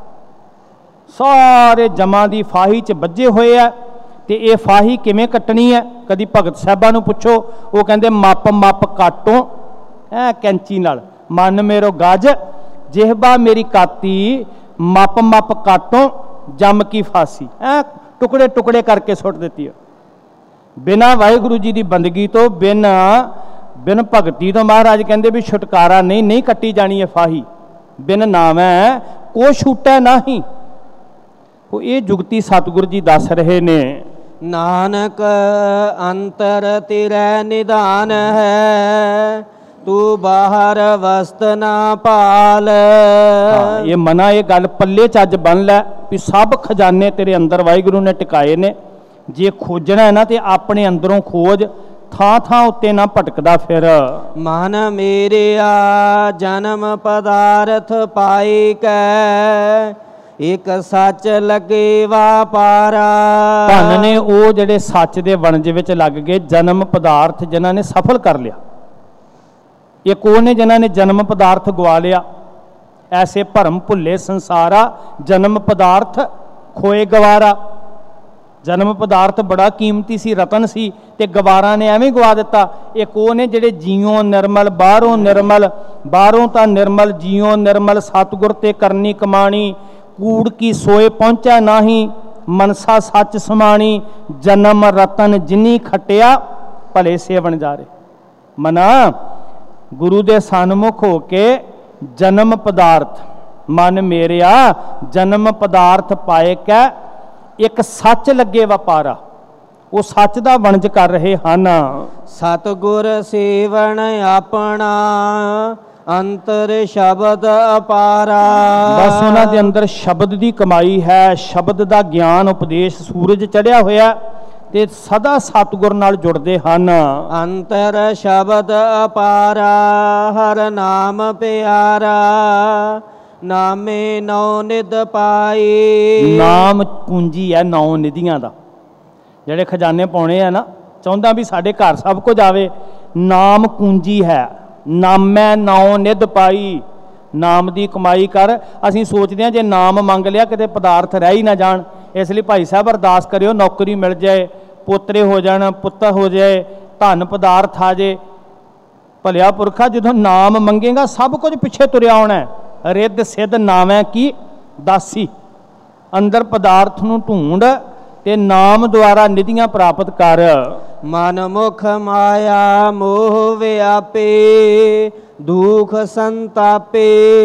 सारे जमां दी फाही च बज्जे हुए है। ते ये फाही किवें कट्टनी है? कदी भगत साहबां नूं पुछो, वो कहंदे मप मप काटो ऐ कैंची नाल। मन मेरो गज, जिहबा मेरी काती, मप मप काटो जम की फांसी। ऐ टुकड़े टुकड़े करके सुट देती है। बिना वाहिगुरू जी की बंदगी तो, बिना बिन भगती तो महाराज कहते भी छुटकारा नहीं, नहीं कट्टी जानी है फाही। बिन नाम है को छूटै नाही। वो ये जुगती सतगुरु जी दस रहे ने। नानक अंतर तेरा निदान है, तू बाहर वस्त ना पाल। हाँ, ये मना ये गल पल्ले च अज बन लै भी सब खजाने तेरे अंदर वाहिगुरू ने टिकाए ने। जे खोजना है ना तो अपने अंदरों खोज, थां थां उत्ते ना भटकदा फिर। मन मेरे आ जन्म पदार्थ पाई कै, एक सच लगे वापारा। धन ने वो जिहड़े सच दे वणज विच लग गए, जन्म पदार्थ जिन्हां ने सफल कर लिया। एक वो ने जिन्हां ने जन्म पदार्थ गवा लिया। ऐसे भरम भुले संसारा, जन्म पदार्थ खोए गवारा। जन्म पदार्थ बड़ा कीमती सी, रतन सी, ते गवारा ने एवें गवा दिता। एक वो ने जिहड़े जीओ निर्मल, बाहरों निर्मल, बाहरों तां निर्मल, जीओ निर्मल, सतगुर ते करनी कमाणी, कूड़ की सोए पहुंचा नाही, मनसा सच समाणी, जन्म रतन जिनी खटिया, भले सेवन जारे। मना गुरु दे सन्मुख हो के जन्म पदार्थ ਮਨ ਮੇਰਿਆ ਜਨਮ ਪਦਾਰਥ ਪਾਏ ਕੈ ਇੱਕ ਸੱਚ ਲੱਗੇ ਵਪਾਰਾ। ਉਹ ਸੱਚ ਦਾ ਵਣਜ ਕਰ ਰਹੇ ਹਨ। ਸਤਿਗੁਰ ਸੇਵਨ ਆਪਣਾ ਅੰਤਰ ਸ਼ਬਦ ਅਪਾਰਾ। ਬਸ ਉਹਨਾਂ ਦੇ ਅੰਦਰ ਸ਼ਬਦ ਦੀ ਕਮਾਈ ਹੈ, ਸ਼ਬਦ ਦਾ ਗਿਆਨ ਉਪਦੇਸ਼ ਸੂਰਜ ਚੜ੍ਹਿਆ ਹੋਇਆ ਤੇ ਸਦਾ ਸਤਿਗੁਰ ਨਾਲ ਜੁੜਦੇ ਹਨ। ਅੰਤਰ ਸ਼ਬਦ ਅਪਾਰਾ ਹਰ ਨਾਮ ਪਿਆਰਾ ਨਾਮੇ ਨੌ ਨਿਧ ਪਾਈ। ਨਾਮ ਪੂੰਜੀ ਹੈ ਨੌ ਨਿਧੀਆਂ ਦਾ। ਜਿਹੜੇ ਖਜ਼ਾਨੇ ਪਾਉਣੇ ਆ ਨਾ, ਚਾਹੁੰਦਾ ਵੀ ਸਾਡੇ ਘਰ ਸਭ ਕੁਝ ਆਵੇ। ਨਾਮ ਕੁੰਜੀ ਹੈ, ਨਾਮੈ ਨੌ ਨਿਧ ਪਾਈ। ਨਾਮ ਦੀ ਕਮਾਈ ਕਰ। ਅਸੀਂ ਸੋਚਦੇ ਹਾਂ ਜੇ ਨਾਮ ਮੰਗ ਲਿਆ ਕਿਤੇ ਪਦਾਰਥ ਰਹਿ ਹੀ ਨਾ ਜਾਣ, ਇਸ ਲਈ ਭਾਈ ਸਾਹਿਬ ਅਰਦਾਸ ਕਰਿਓ ਨੌਕਰੀ ਮਿਲ ਜਾਏ, ਪੋਤਰੇ ਹੋ ਜਾਣ, ਪੁੱਤਰ ਹੋ ਜਾਏ, ਧਨ ਪਦਾਰਥ ਆ ਜੇ। ਭਲਿਆ ਪੁਰਖਾ ਜਦੋਂ ਨਾਮ ਮੰਗੇਗਾ ਸਭ ਕੁਝ ਪਿੱਛੇ ਤੁਰਿਆ ਆਉਣਾ। ਰਿੱਧ ਸਿੱਧ ਨਾਮੈ ਕੀ ਦਾਸੀ। ਅੰਦਰ ਪਦਾਰਥ ਨੂੰ ਢੂੰਡ ਤੇ ਨਾਮ ਦੁਆਰਾ ਨਿਧੀਆਂ ਪ੍ਰਾਪਤ ਕਰ। ਮਨ ਮੁਖ ਮਾਇਆ ਮੋਹ ਵਿਆਪੇ ਦੁਖ ਸੰਤਾਪੇ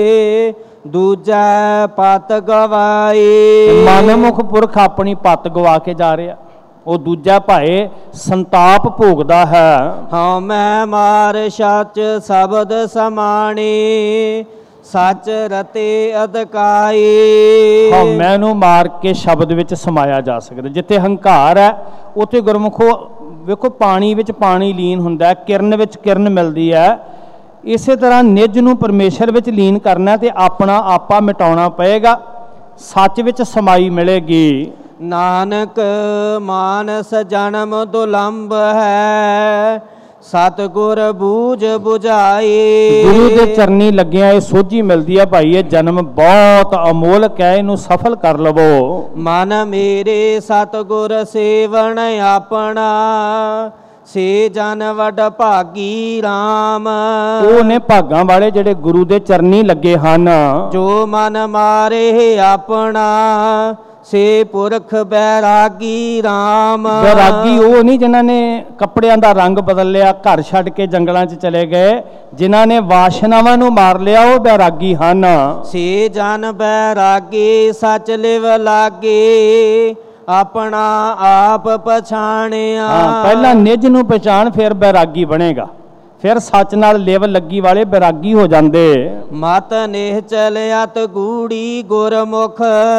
ਦੂਜੈ ਪਤ ਗਵਾਈ। ਮਨ ਮੁਖ ਪੁਰਖ ਆਪਣੀ ਪੱਤ ਗਵਾ ਕੇ ਜਾ ਰਿਹਾ, ਉਹ ਦੂਜਾ ਭਾਏ ਸੰਤਾਪ ਭੋਗਦਾ ਹੈ। ਹਉ ਮੈਂ ਮਾਰ ਸੱਚ ਸ਼ਬਦ ਸਮਾਣੀ ਸੱਚ ਰਤੇ ਅਦਕਾਈ। ਹਾਂ ਮੈਨੂੰ ਮਾਰ ਕੇ ਸ਼ਬਦ ਵਿੱਚ ਸਮਾਇਆ ਜਾ ਸਕਦਾ। ਜਿੱਥੇ ਹੰਕਾਰ ਹੈ ਉੱਥੇ ਗੁਰਮੁਖੋ ਵੇਖੋ ਪਾਣੀ ਵਿੱਚ ਪਾਣੀ ਲੀਨ ਹੁੰਦਾ, ਕਿਰਨ ਵਿੱਚ ਕਿਰਨ ਮਿਲਦੀ ਹੈ। ਇਸੇ ਤਰ੍ਹਾਂ ਨਿੱਜ ਨੂੰ ਪਰਮੇਸ਼ਰ ਵਿੱਚ ਲੀਨ ਕਰਨਾ ਤੇ ਆਪਣਾ ਆਪਾ ਮਿਟਾਉਣਾ ਪਏਗਾ, ਸੱਚ ਵਿੱਚ ਸਮਾਈ ਮਿਲੇਗੀ। ਨਾਨਕ ਮਾਨਸ ਜਨਮ ਦੁਲੰਭ ਹੈ ਸਤਿਗੁਰ ਬੂਝ ਬੁਝਾਈ। ਗੁਰੂ ਦੇ ਚਰਨੀ ਲੱਗਿਆ ਇਹ ਸੋਝੀ ਮਿਲਦੀ ਹੈ ਭਾਈ, ਇਹ ਜਨਮ ਬਹੁਤ ਅਮੋਲਕ ਹੈ, ਇਹਨੂੰ ਸਫਲ ਕਰ ਲਵੋ। ਮਨ ਮੇਰੇ ਸਤਿਗੁਰ ਸੇਵਨ ਆਪਣਾ ਸੇ ਜਨ ਵਡ ਭਾਗੀ ਰਾਮ। ਉਹ ਨੇ ਭਾਗਾਂ ਵਾਲੇ ਜਿਹੜੇ ਗੁਰੂ ਦੇ ਚਰਨੀ ਲੱਗੇ ਹਨ। ਜੋ ਮਨ ਮਾਰੇ ਆਪਣਾ ਸੇ ਪੁਰਖ ਬੈਰਾਗੀ ਰਾਮ। ਬੈਰਾਗੀ ਉਹ ਨਹੀਂ ਜਿਨ੍ਹਾਂ ਨੇ ਕੱਪੜਿਆਂ ਦਾ ਰੰਗ ਬਦਲ ਲਿਆ, ਘਰ ਛੱਡ ਕੇ ਜੰਗਲਾਂ 'ਚ ਚਲੇ ਗਏ। ਜਿਨ੍ਹਾਂ ਨੇ ਵਾਸ਼ਨਾਵਾਂ ਨੂੰ ਮਾਰ ਲਿਆ ਉਹ ਬੈਰਾਗੀ ਹਨ। ਸੇ ਜਨ ਬੈਰਾਗੀ ਸੱਚ ਲਿਵ ਲਾਗੇ ਆਪਣਾ ਆਪ ਪਛਾਣਿਆ। ਪਹਿਲਾਂ ਨਿੱਜ ਨੂੰ ਪਛਾਣ ਫਿਰ ਬੈਰਾਗੀ ਬਣੇਗਾ, ਫਿਰ ਸੱਚ ਨਾਲ ਲਿਵ ਲੱਗੀ ਵਾਲੇ ਬੈਰਾਗੀ ਹੋ ਜਾਂਦੇ। ਮਤ ਨੇਹ ਚਲਿਆਤ ਗੂੜੀ ਗੁਰਮੁਖ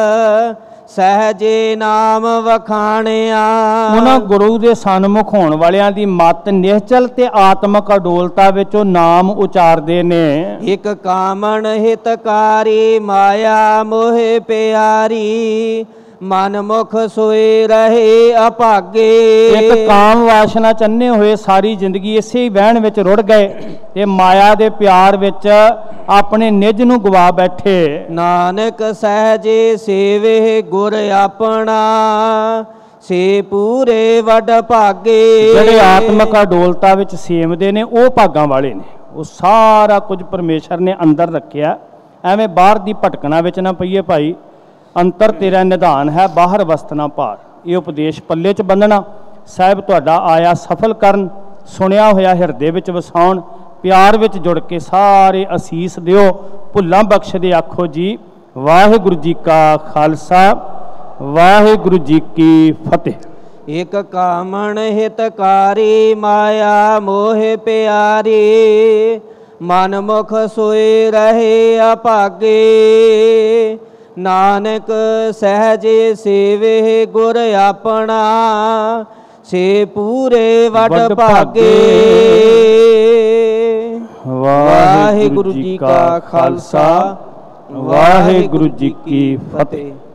ਸਹਜੇ ਨਾਮ ਵਖਾਣਿਆ। ਉਹਨਾਂ ਗੁਰੂ ਦੇ ਸਨਮੁਖ ਹੋਣ ਵਾਲਿਆਂ ਦੀ ਮਤ ਨਿਹਚਲ ਤੇ ਆਤਮਕ ਅਡੋਲਤਾ ਵਿੱਚ ਉਹ ਨਾਮ ਉਚਾਰਦੇ ਨੇ। ਇੱਕ ਕਾਮਣ ਹਿਤਕਾਰੀ ਮਾਇਆ ਮੋਹਿ ਪਿਆਰੀ ਮਨ ਮੁਖ ਸੋਏ ਰਹੇ ਅਭਾਗੇ। ਇੱਕ ਕਾਮ ਵਾਸ਼ਨਾ ਚੰਨੇ ਹੋਏ ਸਾਰੀ ਜ਼ਿੰਦਗੀ ਇਸੇ ਹੀ ਵਹਿਣ ਵਿੱਚ ਰੁੜ ਗਏ ਤੇ ਮਾਇਆ ਦੇ ਪਿਆਰ ਵਿੱਚ ਆਪਣੇ ਨਿੱਜ ਨੂੰ ਗਵਾ ਬੈਠੇ। ਨਾਨਕ ਸਹਜੇ ਸੇਵੇ ਗੁਰ ਆਪਣਾ ਸੇ ਪੂਰੇ ਵੱਡ ਭਾਗੇ। ਜਿਹੜੇ ਆਤਮਕ ਅਡੋਲਤਾ ਵਿੱਚ ਸੇਵਦੇ ਨੇ ਉਹ ਭਾਗਾਂ ਵਾਲੇ ਨੇ। ਉਹ ਸਾਰਾ ਕੁਝ ਪਰਮੇਸ਼ਰ ਨੇ ਅੰਦਰ ਰੱਖਿਆ। ਐਵੇਂ ਬਾਹਰ ਦੀ ਭਟਕਣਾ ਵਿੱਚ ਨਾ ਪਈਏ ਭਾਈ। ਅੰਤਰ ਤੇਰਾ ਨਿਧਾਨ ਹੈ, ਬਾਹਰ ਵਸਤਨਾ ਭਾਰ। ਇਹ ਉਪਦੇਸ਼ ਪੱਲੇ 'ਚ ਬੰਨਣਾ। ਸਾਹਿਬ ਤੁਹਾਡਾ ਆਇਆ ਸਫਲ ਕਰਨ, ਸੁਣਿਆ ਹੋਇਆ ਹਿਰਦੇ ਵਿੱਚ ਵਸਾਉਣ, ਪਿਆਰ ਵਿੱਚ ਜੁੜ ਕੇ ਸਾਰੇ ਅਸੀਸ ਦਿਓ। ਭੁੱਲਾਂ ਬਖਸ਼ਦੇ ਆਖੋ ਜੀ। ਵਾਹਿਗੁਰੂ ਜੀ ਕਾ ਖਾਲਸਾ, ਵਾਹਿਗੁਰੂ ਜੀ ਕੀ ਫਤਿਹ। ਇੱਕ ਕਾਮਣ ਹਿਤਕਾਰੀ ਮਾਇਆ ਮੋਹਿ ਪਿਆਰੀ ਮਨ ਮੁਖ ਸੋਏ ਰਹੇ ਅਭਾਗੇ। ਨਾਨਕ ਸਹਜੇ ਸੇਵੇ ਗੁਰ ਆਪਣਾ ਸੇ ਪੂਰੇ ਵੱਡ ਭਾਗੇ। ਵਾਹਿਗੁਰੂ ਜੀ ਕਾ ਖਾਲਸਾ, ਵਾਹਿਗੁਰੂ ਜੀ ਕੀ ਫਤਿਹ।